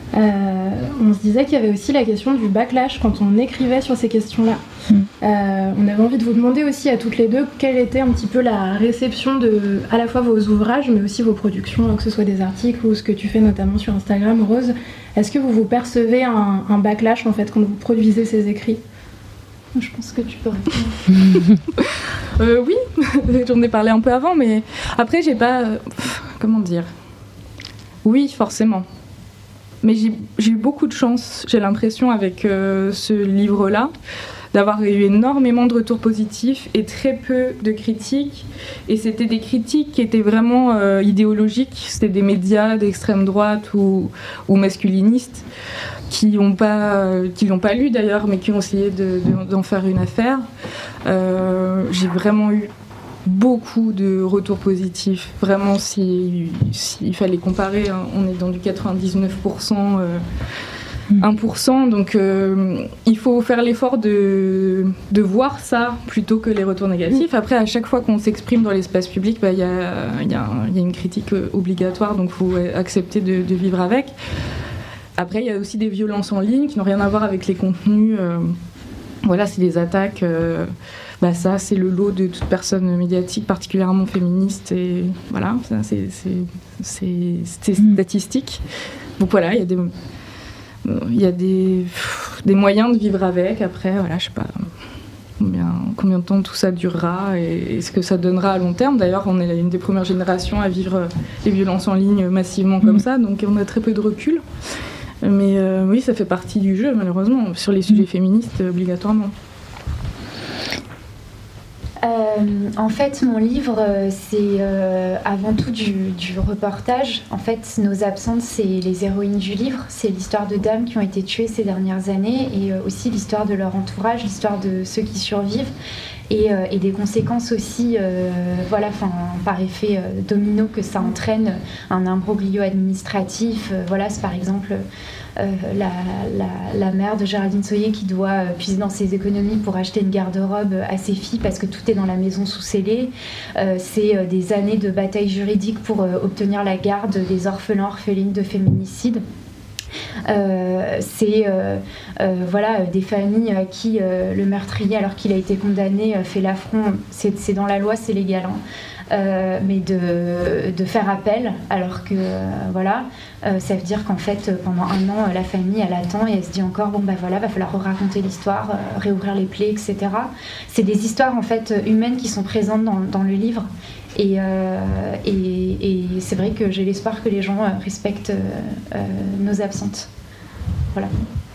Euh, on se disait qu'il y avait aussi la question du backlash quand on écrivait sur ces questions-là. Mmh. Euh, on avait envie de vous demander aussi à toutes les deux quelle était un petit peu la réception de à la fois vos ouvrages mais aussi vos productions, que ce soit des articles ou ce que tu fais notamment sur Instagram, Rose. Est-ce que vous vous percevez un, un backlash en fait quand vous produisez ces écrits ? Je pense que tu peux répondre. euh, oui, j'en ai parlé un peu avant, mais après j'ai pas... Euh, comment dire ? Oui, forcément. Mais j'ai, j'ai eu beaucoup de chance, j'ai l'impression, avec euh, ce livre-là, d'avoir eu énormément de retours positifs et très peu de critiques. Et c'était des critiques qui étaient vraiment euh, idéologiques. C'était des médias d'extrême droite ou, ou masculinistes qui n'ont pas, euh, qui l'ont pas lu d'ailleurs, mais qui ont essayé de, de, d'en faire une affaire. Euh, j'ai vraiment eu beaucoup de retours positifs. Vraiment, s'il si, si fallait comparer, hein, on est dans du quatre-vingt-dix-neuf pour cent, euh, un pour cent. Donc, euh, il faut faire l'effort de, de voir ça plutôt que les retours négatifs. Après, à chaque fois qu'on s'exprime dans l'espace public, bah, y a, y a, y a une critique obligatoire, donc il faut accepter de, de vivre avec. Après, il y a aussi des violences en ligne qui n'ont rien à voir avec les contenus. Euh, voilà, c'est des attaques... Euh, Bah ça, c'est le lot de toute personne médiatique, particulièrement féministe, et voilà, ça, c'est, c'est, c'est, c'est statistique. Donc voilà, il y a des, il y a des, des moyens de vivre avec. Après, voilà, je sais pas combien, combien de temps tout ça durera et, et ce que ça donnera à long terme. D'ailleurs, on est une des premières générations à vivre les violences en ligne massivement comme ça, donc on a très peu de recul. Mais euh, oui, ça fait partie du jeu, malheureusement, sur les sujets féministes, obligatoirement. Euh, en fait, mon livre, c'est euh, avant tout du, du reportage. En fait, Nos absentes, c'est les héroïnes du livre. C'est l'histoire de dames qui ont été tuées ces dernières années et euh, aussi l'histoire de leur entourage, l'histoire de ceux qui survivent et, euh, et des conséquences aussi, euh, voilà, par effet euh, domino que ça entraîne, un imbroglio administratif. Euh, voilà, c'est par exemple... Euh, la, la, la mère de Géraldine Soyer qui doit euh, puiser dans ses économies pour acheter une garde-robe à ses filles parce que tout est dans la maison sous scellé. Euh, c'est euh, des années de bataille juridique pour euh, obtenir la garde des orphelins orphelines de féminicide. Euh, c'est euh, euh, voilà, des familles à qui euh, le meurtrier, alors qu'il a été condamné, euh, fait l'affront. C'est, c'est dans la loi, c'est légal. Hein. Euh, mais de, de faire appel, alors que euh, voilà, euh, ça veut dire qu'en fait pendant un an la famille elle attend et elle se dit encore bon bah voilà, va falloir raconter l'histoire, euh, réouvrir les plaies, et cetera. C'est des histoires en fait humaines qui sont présentes dans, dans le livre et, euh, et, et c'est vrai que j'ai l'espoir que les gens euh, respectent euh, euh, Nos absentes. Voilà.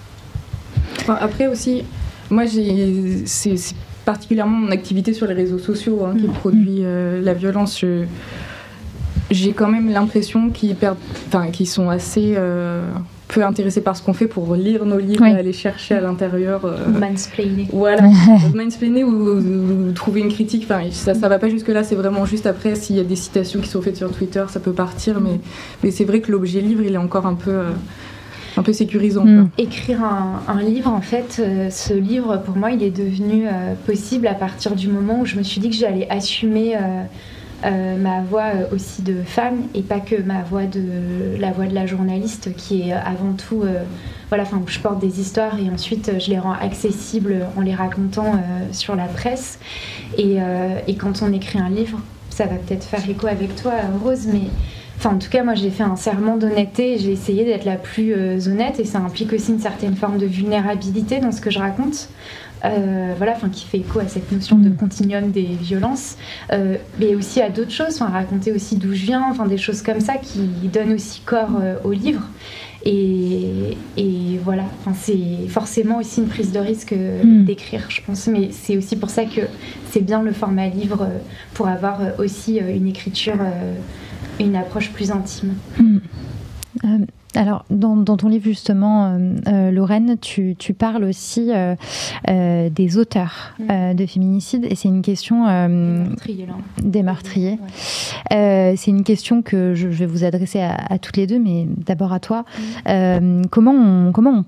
Après aussi, moi j'ai c'est, c'est particulièrement mon activité sur les réseaux sociaux hein, qui mmh. produit euh, la violence. Je, j'ai quand même l'impression qu'ils, perdent, enfin, qu'ils sont assez euh, peu intéressés par ce qu'on fait pour lire nos livres oui. et aller chercher à l'intérieur. Euh, mansplainer. Voilà, mansplainer ou, ou, ou trouver une critique. Enfin, ça ne va pas jusque-là, c'est vraiment juste après, s'il y a des citations qui sont faites sur Twitter, ça peut partir. Mais, mais c'est vrai que l'objet livre, il est encore un peu... Euh, un peu sécurisant. Mmh. Écrire un, un livre, en fait, euh, ce livre, pour moi, il est devenu euh, possible à partir du moment où je me suis dit que j'allais assumer euh, euh, ma voix euh, aussi de femme et pas que ma voix de la voix de la journaliste qui est avant tout, euh, voilà, enfin où je porte des histoires et ensuite je les rends accessibles en les racontant euh, sur la presse. Et, euh, et quand on écrit un livre, ça va peut-être faire écho avec toi, Rose, mais enfin, en tout cas, moi, j'ai fait un serment d'honnêteté et j'ai essayé d'être la plus euh, honnête et ça implique aussi une certaine forme de vulnérabilité dans ce que je raconte. Euh, voilà, enfin, qui fait écho à cette notion de continuum des violences, euh, mais aussi à d'autres choses, enfin, raconter aussi d'où je viens, enfin, des choses comme ça qui donnent aussi corps euh, au livre. Et, et voilà, enfin, c'est forcément aussi une prise de risque euh, mmh. d'écrire, je pense, mais c'est aussi pour ça que c'est bien le format livre euh, pour avoir euh, aussi euh, une écriture. Euh, une approche plus intime. Mmh. Euh, alors, dans, dans ton livre, justement, euh, euh, Lorraine, tu, tu parles aussi euh, euh, des auteurs mmh. euh, de féminicide, et c'est une question... Euh, des meurtriers, là. Des meurtriers. Ouais. Euh, c'est une question que je, je vais vous adresser à, à toutes les deux, mais d'abord à toi. Mmh. Euh, comment, on, comment on parle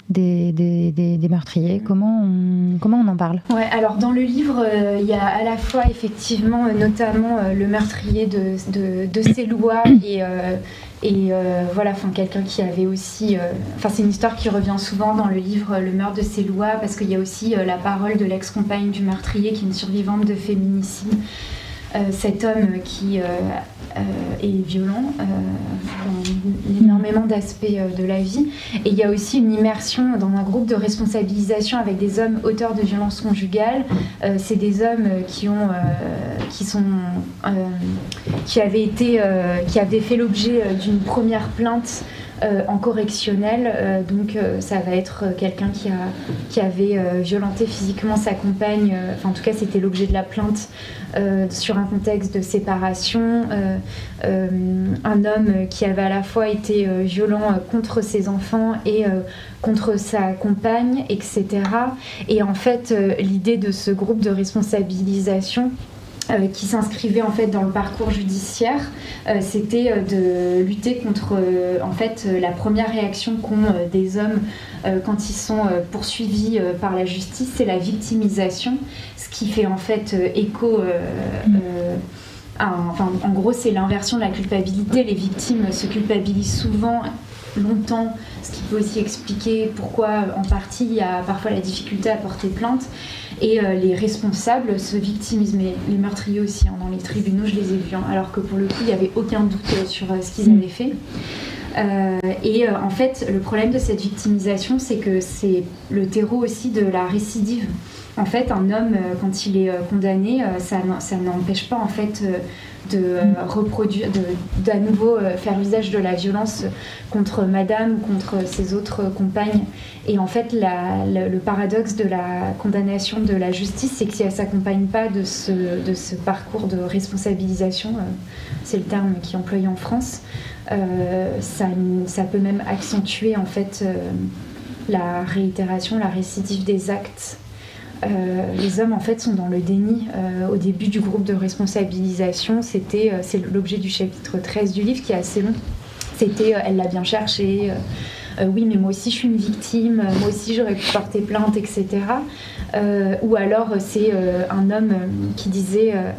des, des, des, des meurtriers. Comment on, comment on en parle ? Ouais, alors dans le livre, il euh, y a à la fois effectivement, euh, notamment euh, le meurtrier de, de, de Séloua et, euh, et euh, voilà, quelqu'un qui avait aussi... Enfin, euh, c'est une histoire qui revient souvent dans le livre, le meurtre de Séloua, parce qu'il y a aussi euh, la parole de l'ex-compagne du meurtrier, qui est une survivante de féminicide. Euh, cet homme qui euh, euh, est violent euh, dans énormément d'aspects euh, de la vie. Et il y a aussi une immersion dans un groupe de responsabilisation avec des hommes auteurs de violences conjugales. Euh, c'est des hommes qui ont, euh, qui sont, euh, qui avaient été, euh, qui avaient fait l'objet d'une première plainte. Euh, en correctionnel, euh, donc euh, ça va être quelqu'un qui, a, qui avait euh, violenté physiquement sa compagne, euh, enfin en tout cas c'était l'objet de la plainte euh, sur un contexte de séparation, euh, euh, un homme qui avait à la fois été euh, violent euh, contre ses enfants et euh, contre sa compagne, et cetera. Et en fait euh, l'idée de ce groupe de responsabilisation Euh, qui s'inscrivait en fait dans le parcours judiciaire, euh, c'était euh, de lutter contre euh, en fait euh, la première réaction qu'ont euh, des hommes euh, quand ils sont euh, poursuivis euh, par la justice, c'est la victimisation, ce qui fait en fait euh, écho euh, euh, à, enfin en gros c'est l'inversion de la culpabilité. Les victimes se culpabilisent souvent longtemps, ce qui peut aussi expliquer pourquoi en partie il y a parfois la difficulté à porter plainte. Et euh, les responsables se victimisent, mais les meurtriers aussi, hein, dans les tribunaux, je les ai vus, hein, alors que pour le coup, il n'y avait aucun doute sur euh, ce qu'ils avaient fait. Euh, et euh, en fait, le problème de cette victimisation, c'est que c'est le terreau aussi de la récidive. En fait, un homme, euh, quand il est euh, condamné, euh, ça, ça n'empêche pas en fait euh, de euh, reproduire, de, d'à nouveau euh, faire usage de la violence contre madame ou contre ses autres compagnes. Et en fait, la, la, le paradoxe de la condamnation de la justice, c'est que si elle ne s'accompagne pas de ce, de ce parcours de responsabilisation, euh, c'est le terme qui est employé en France, euh, ça, ça peut même accentuer en fait euh, la réitération, la récidive des actes. Euh, les hommes en fait sont dans le déni. Euh, au début du groupe de responsabilisation, c'était, euh, c'est l'objet du chapitre treize du livre qui est assez long. C'était euh, elle l'a bien cherché, euh, euh, oui mais moi aussi je suis une victime, euh, moi aussi j'aurais pu porter plainte, et cetera. Euh, ou alors c'est euh, un homme euh, qui disait euh,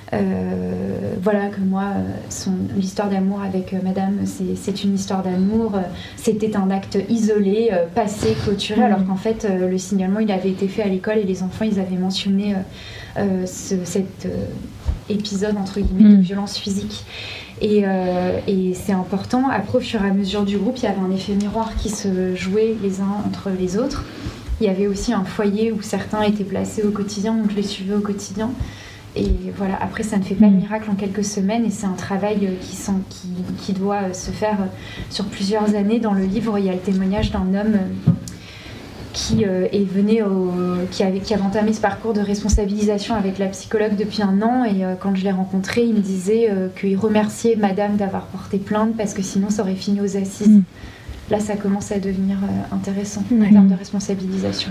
Euh, voilà que moi, son, l'histoire d'amour avec euh, madame, c'est, c'est une histoire d'amour, euh, c'était un acte isolé, euh, passé, clôturé, mmh. alors qu'en fait euh, le signalement il avait été fait à l'école et les enfants ils avaient mentionné euh, euh, ce, cet euh, épisode entre guillemets mmh. de violence physique. Et, euh, et c'est important. Après, au fur et à mesure du groupe, il y avait un effet miroir qui se jouait les uns entre les autres. Il y avait aussi un foyer où certains étaient placés au quotidien, donc je les suivais au quotidien. Et voilà, après ça ne fait pas le miracle en quelques semaines et c'est un travail qui, sent, qui, qui doit se faire sur plusieurs années. Dans le livre, il y a le témoignage d'un homme qui, euh, est venu au, qui, avait, qui avait entamé ce parcours de responsabilisation avec la psychologue depuis un an et euh, quand je l'ai rencontré, il me disait euh, qu'il remerciait madame d'avoir porté plainte parce que sinon ça aurait fini aux assises. Mmh. Là, ça commence à devenir euh, intéressant mmh. en termes de responsabilisation.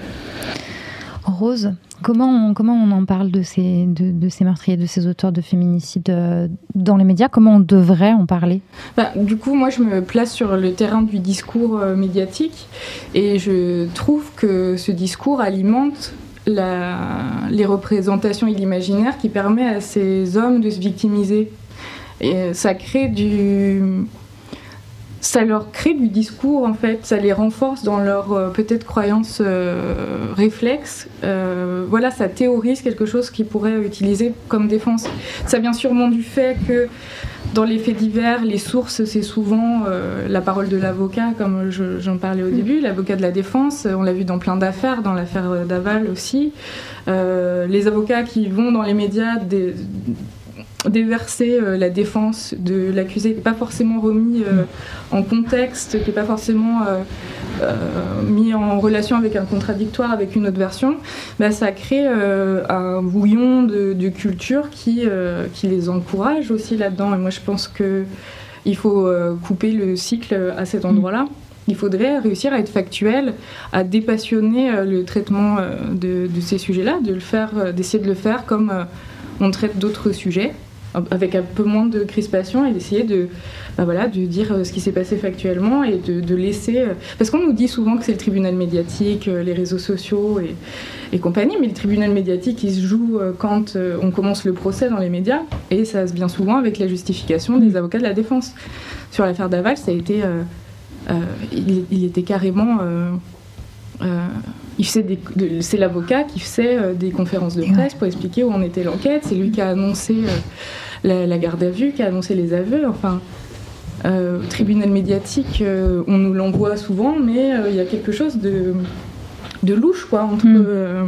Rose, comment on, comment on en parle de ces, de, de ces meurtriers, de ces auteurs de féminicides euh, dans les médias ? Comment on devrait en parler ? Bah, du coup, moi, je me place sur le terrain du discours euh, médiatique et je trouve que ce discours alimente la, les représentations et l'imaginaire qui permet à ces hommes de se victimiser. Et ça crée du... Ça leur crée du discours, en fait, ça les renforce dans leurs euh, peut-être croyances euh, réflexes. Euh, voilà, ça théorise quelque chose qu'ils pourraient utiliser comme défense. Ça vient sûrement du fait que dans les faits divers, les sources, c'est souvent euh, la parole de l'avocat, comme je, j'en parlais au début, l'avocat de la défense. On l'a vu dans plein d'affaires, dans l'affaire Daval aussi. Euh, les avocats qui vont dans les médias... Des, déverser euh, la défense de l'accusé qui n'est pas forcément remis euh, en contexte, qui n'est pas forcément euh, euh, mis en relation avec un contradictoire, avec une autre version, bah, ça crée euh, un bouillon de, de culture qui, euh, qui les encourage aussi là-dedans. Et moi, je pense qu'il faut euh, couper le cycle à cet endroit-là. Il faudrait réussir à être factuel, à dépassionner euh, le traitement euh, de, de ces sujets-là, de le faire, euh, d'essayer de le faire comme euh, on traite d'autres sujets. avec un peu moins de crispation et d'essayer de, bah voilà, de dire ce qui s'est passé factuellement et de, de laisser... Parce qu'on nous dit souvent que c'est le tribunal médiatique, les réseaux sociaux et, et compagnie, mais le tribunal médiatique, il se joue quand on commence le procès dans les médias, et ça se vient souvent avec la justification des avocats de la défense. Sur l'affaire Daval, ça a été... Euh, euh, il, il était carrément... Euh, euh, il faisait des, de, c'est l'avocat qui faisait euh, des conférences de presse pour expliquer où en était l'enquête. C'est lui qui a annoncé euh, la, la garde à vue, qui a annoncé les aveux. Enfin, euh, tribunal médiatique, euh, on nous l'envoie souvent, mais il euh, y a quelque chose de, de louche, quoi, entre, mm. euh,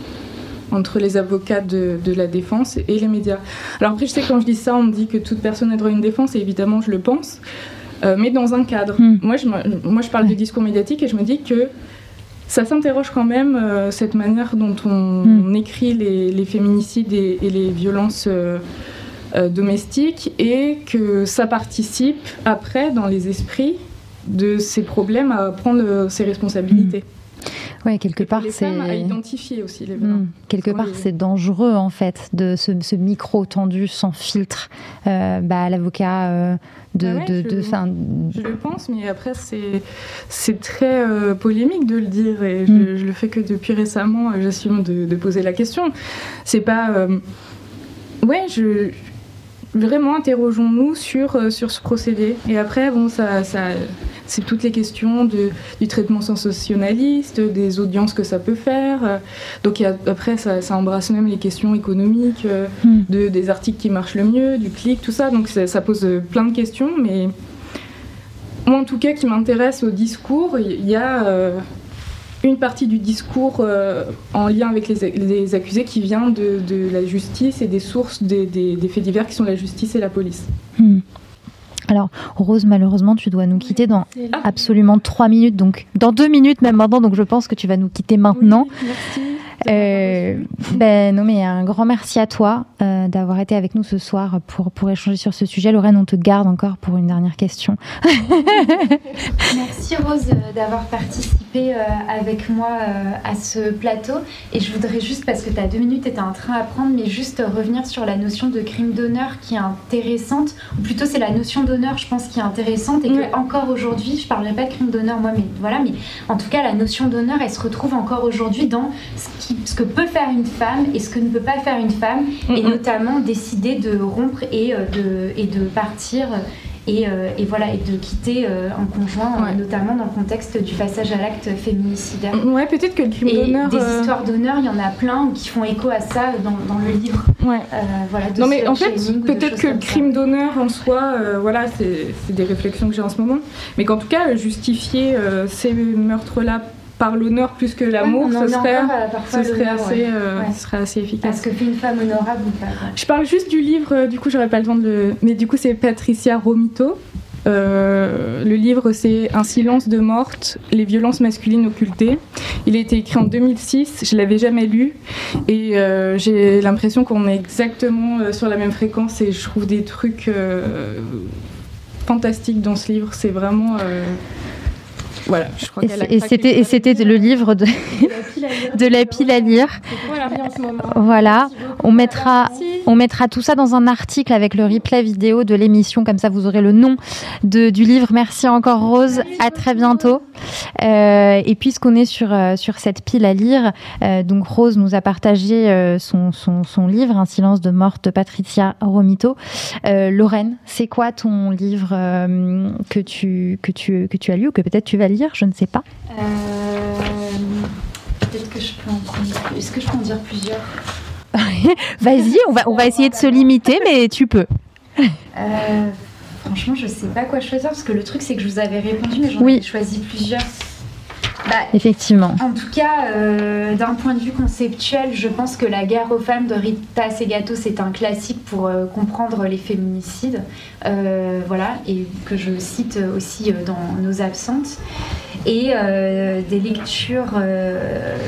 entre les avocats de, de la défense et les médias. Alors après, je sais que quand je dis ça, on me dit que toute personne a droit à une défense, et évidemment, je le pense, euh, mais dans un cadre. Mm. Moi, je, moi, je parle ouais. de discours médiatique, et je me dis que ça s'interroge quand même, euh, cette manière dont on, mmh. on écrit les, les féminicides et, et les violences euh, euh, domestiques, et que ça participe après dans les esprits de ces problèmes à prendre euh, ses responsabilités. Mmh. Oui, quelque et part, les c'est... femmes à identifier aussi les violences. Mmh. Quelque part, les... c'est dangereux, en fait, de ce, ce micro tendu sans filtre. Euh, bah, l'avocat... Euh... De, ah ouais, de, je, de, fin... je le pense, mais après c'est, c'est très euh, polémique de le dire, et mm. je, je le fais que depuis récemment, j'assume de, de poser la question. C'est pas... Euh... Ouais, je... Vraiment, interrogeons-nous sur, euh, sur ce procédé. Et après, bon, ça, ça, c'est toutes les questions de, du traitement sensationnaliste, des audiences que ça peut faire. Donc y a, après, ça, ça embrasse même les questions économiques, euh, mm. de, des articles qui marchent le mieux, du clic, tout ça. Donc ça, ça pose plein de questions. Mais moi, en tout cas, qui m'intéresse au discours, il y a... Euh, une partie du discours euh, en lien avec les, les accusés qui vient de, de la justice et des sources des, des, des faits divers qui sont la justice et la police. Hmm. Alors, Rose, malheureusement, tu dois nous quitter dans absolument trois minutes, donc dans deux minutes même maintenant, donc je pense que tu vas nous quitter maintenant. Oui, merci. Euh, ben non, mais un grand merci à toi euh, d'avoir été avec nous ce soir pour, pour échanger sur ce sujet. Lorraine, on te garde encore pour une dernière question. Merci Rose d'avoir participé euh, avec moi euh, à ce plateau. Et je voudrais juste, parce que tu as deux minutes et tu as un train à prendre, mais juste revenir sur la notion de crime d'honneur qui est intéressante, ou plutôt c'est la notion d'honneur, je pense, qui est intéressante, et ouais. que encore aujourd'hui, je ne parlerai pas de crime d'honneur moi, mais voilà, mais en tout cas la notion d'honneur, elle se retrouve encore aujourd'hui dans ce qui ce que peut faire une femme et ce que ne peut pas faire une femme, mm-hmm. et notamment décider de rompre et de, et de partir et, et, voilà, et de quitter un conjoint, ouais. notamment dans le contexte du passage à l'acte féminicidaire. Ouais, peut-être que le crime et d'honneur... des euh... histoires d'honneur, il y en a plein qui font écho à ça dans, dans le livre. Ouais. Euh, voilà, non mais en fait, peut-être que le crime ça. d'honneur en soi, euh, voilà, c'est, c'est des réflexions que j'ai en ce moment, mais qu'en tout cas, justifier euh, ces meurtres-là par l'honneur plus que l'amour, ouais, ce, serait, ce, serait assez, ouais. Euh, ouais. ce serait assez efficace. Est-ce que fait une femme honorable ou pas? Je parle juste du livre, euh, du coup j'aurais pas le temps de le... Mais du coup c'est Patricia Romito. Euh, le livre c'est Un silence de morte, les violences masculines occultées. Il a été écrit en deux mille six, je l'avais jamais lu, et euh, j'ai l'impression qu'on est exactement euh, sur la même fréquence, et je trouve des trucs euh, fantastiques dans ce livre. C'est vraiment... Euh, Voilà, je crois et, qu'elle a et c'était et c'était le livre de de la pile à lire. Voilà, on mettra on mettra tout ça dans un article avec le replay vidéo de l'émission, comme ça vous aurez le nom de du livre. Merci encore Rose, à très bientôt. Euh, et puisqu'on est sur euh, sur cette pile à lire, euh, donc Rose nous a partagé euh, son son son livre Un silence de morte de Patricia Romito. Euh, Lorraine, c'est quoi ton livre euh, que tu que tu que tu as lu ou que peut-être tu vas lire? Je ne sais pas. Euh, peut-être que je peux en prendre. Est-ce que je peux en dire plusieurs? Vas-y, on va, on va essayer de se limiter, mais tu peux. Euh, franchement, je ne sais pas quoi choisir, parce que le truc, c'est que je vous avais répondu, mais j'en oui. ai choisi plusieurs. Bah, effectivement. En tout cas, euh, d'un point de vue conceptuel, je pense que La guerre aux femmes de Rita Segato, c'est un classique pour euh, comprendre les féminicides. Euh, voilà, et que je cite aussi euh, dans Nos absentes. Et euh, des lectures euh,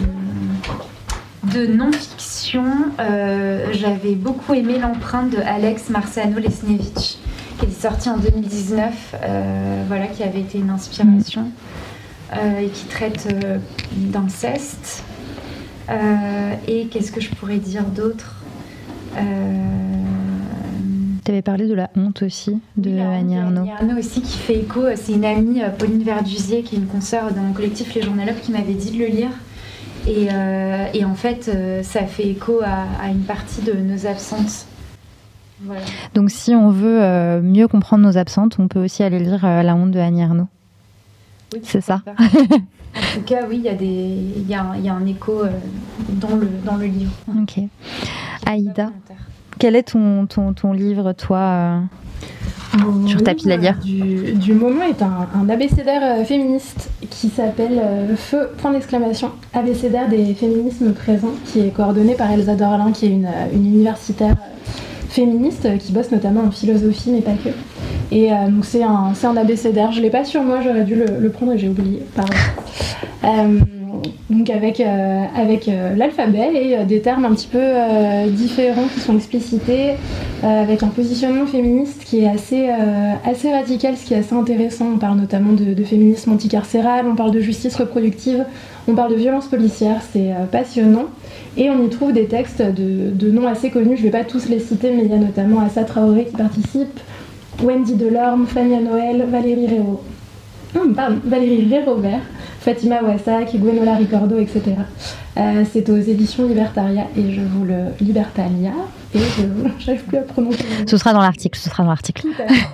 de non-fiction. Euh, j'avais beaucoup aimé L'empreinte de Alex Marsano-Lesnevich, qui est sorti en deux mille dix-neuf, euh, voilà, qui avait été une inspiration. Mmh. Euh, et qui traite euh, d'inceste. Euh, et qu'est-ce que je pourrais dire d'autre? euh, Tu avais parlé de La honte aussi, de oui, Annie Ernaux. Annie Ernaux aussi qui fait écho. C'est une amie, Pauline Verdusier, qui est une consoeur dans le collectif Les Journalopes, qui m'avait dit de le lire. Et, euh, et en fait, euh, ça fait écho à, à une partie de nos absences. Voilà. Donc si on veut euh, mieux comprendre nos absentes, on peut aussi aller lire euh, La honte de Annie Ernaux. Oui, c'est ça. En tout cas, oui, il y a des, il y a, il y a un écho euh, dans le dans le livre. Ok. Aïda, quel est ton ton, ton livre, toi euh, Mon sur ta pile à lire du, du moment est un, un abécédaire euh, féministe qui s'appelle euh, Feu, point d'exclamation, abécédaire des féminismes présents, qui est coordonné par Elsa Dorlin, qui est une, une universitaire féministe euh, qui bosse notamment en philosophie, mais pas que. Et euh, donc c'est un, c'est un abécédaire. Je ne l'ai pas sur moi, j'aurais dû le, le prendre et j'ai oublié. Pardon. Euh, donc avec, euh, avec euh, l'alphabet et euh, des termes un petit peu euh, différents qui sont explicités, euh, avec un positionnement féministe qui est assez, euh, assez radical, ce qui est assez intéressant. On parle notamment de, de féminisme anticarcéral, on parle de justice reproductive, on parle de violence policière, c'est euh, passionnant. Et on y trouve des textes de, de noms assez connus, je ne vais pas tous les citer, mais il y a notamment Assa Traoré qui participe, Wendy Delorme, Fania Noël, Valérie Réau, oh, pardon, Valérie Ré-Robert, Fatima Ouassak, Gwenola Ricordo, et cetera. Euh, c'est aux éditions Libertaria et je vous le Libertalia et je n'arrive plus à prononcer. Ce sera dans l'article. Ce sera dans l'article.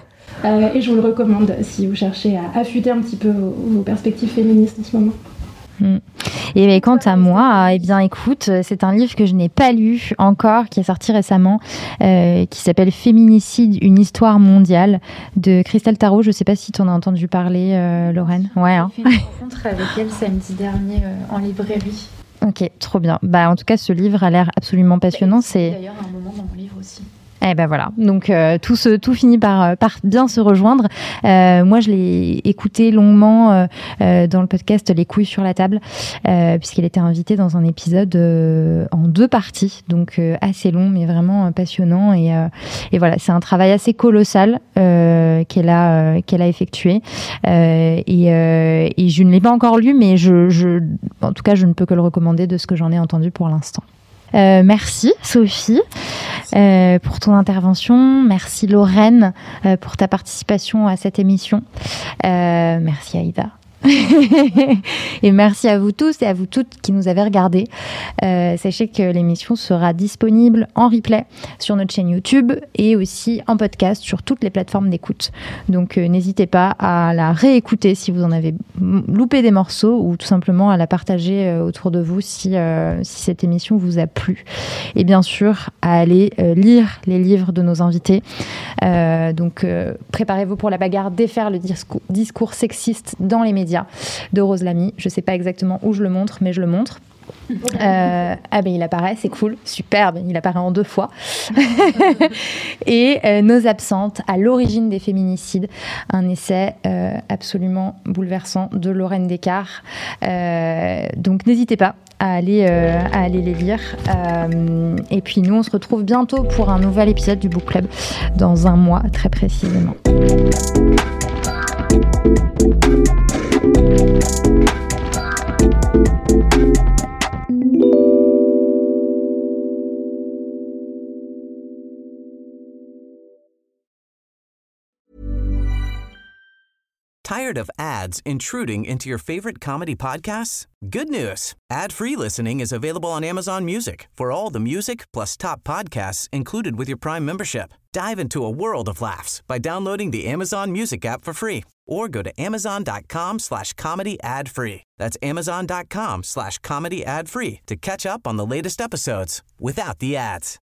Euh, et je vous le recommande si vous cherchez à affûter un petit peu vos, vos perspectives féministes en ce moment. Mmh. Et bien, quant à moi, eh bien, écoute, c'est un livre que je n'ai pas lu encore, qui est sorti récemment, euh, qui s'appelle Féminicide, une histoire mondiale, de Christelle Tarot. Je ne sais pas si tu en as entendu parler, euh, Lorraine. Ouais. Hein. J'ai fait une rencontre avec elle samedi dernier euh, en librairie. Ok, trop bien. Bah, en tout cas, ce livre a l'air absolument passionnant. C'est d'ailleurs un moment dans mon livre aussi. Eh ben voilà, donc euh, tout, se, tout finit par, par bien se rejoindre. Euh, moi, je l'ai écouté longuement euh, euh, dans le podcast Les couilles sur la table, euh, puisqu'elle était invitée dans un épisode euh, en deux parties, donc euh, assez long, mais vraiment euh, passionnant. Et, euh, et voilà, c'est un travail assez colossal euh, qu'elle a, euh, qu'elle a effectué. Euh, et, euh, et je ne l'ai pas encore lu, mais je, je, en tout cas, je ne peux que le recommander de ce que j'en ai entendu pour l'instant. Euh, merci Sophie euh, pour ton intervention, merci Lorraine euh, pour ta participation à cette émission, euh, merci Aïda. Et merci à vous tous et à vous toutes qui nous avez regardés. Euh, sachez que l'émission sera disponible en replay sur notre chaîne YouTube et aussi en podcast sur toutes les plateformes d'écoute. Donc euh, n'hésitez pas à la réécouter si vous en avez loupé des morceaux ou tout simplement à la partager euh, autour de vous si, euh, si cette émission vous a plu. Et bien sûr à aller euh, lire les livres de nos invités. Euh, donc euh, préparez-vous pour la bagarre, défaire le discours, discours sexiste dans les médias de Rose Lamy. Je ne sais pas exactement où je le montre, mais je le montre. Euh, ah ben il apparaît, c'est cool, superbe, il apparaît en deux fois. Et euh, Nos absentes, à l'origine des féminicides, un essai euh, absolument bouleversant de Lorraine Descartes. Euh, donc n'hésitez pas à aller, euh, à aller les lire. Euh, et puis nous, on se retrouve bientôt pour un nouvel épisode du Book Club, dans un mois très précisément. Tired of ads intruding into your favorite comedy podcasts? Good news. Ad-free listening is available on Amazon Music for all the music plus top podcasts included with your Prime membership. Dive into a world of laughs by downloading the Amazon Music app for free or go to amazon.com slash comedy ad free. That's amazon.com slash comedy ad free to catch up on the latest episodes without the ads.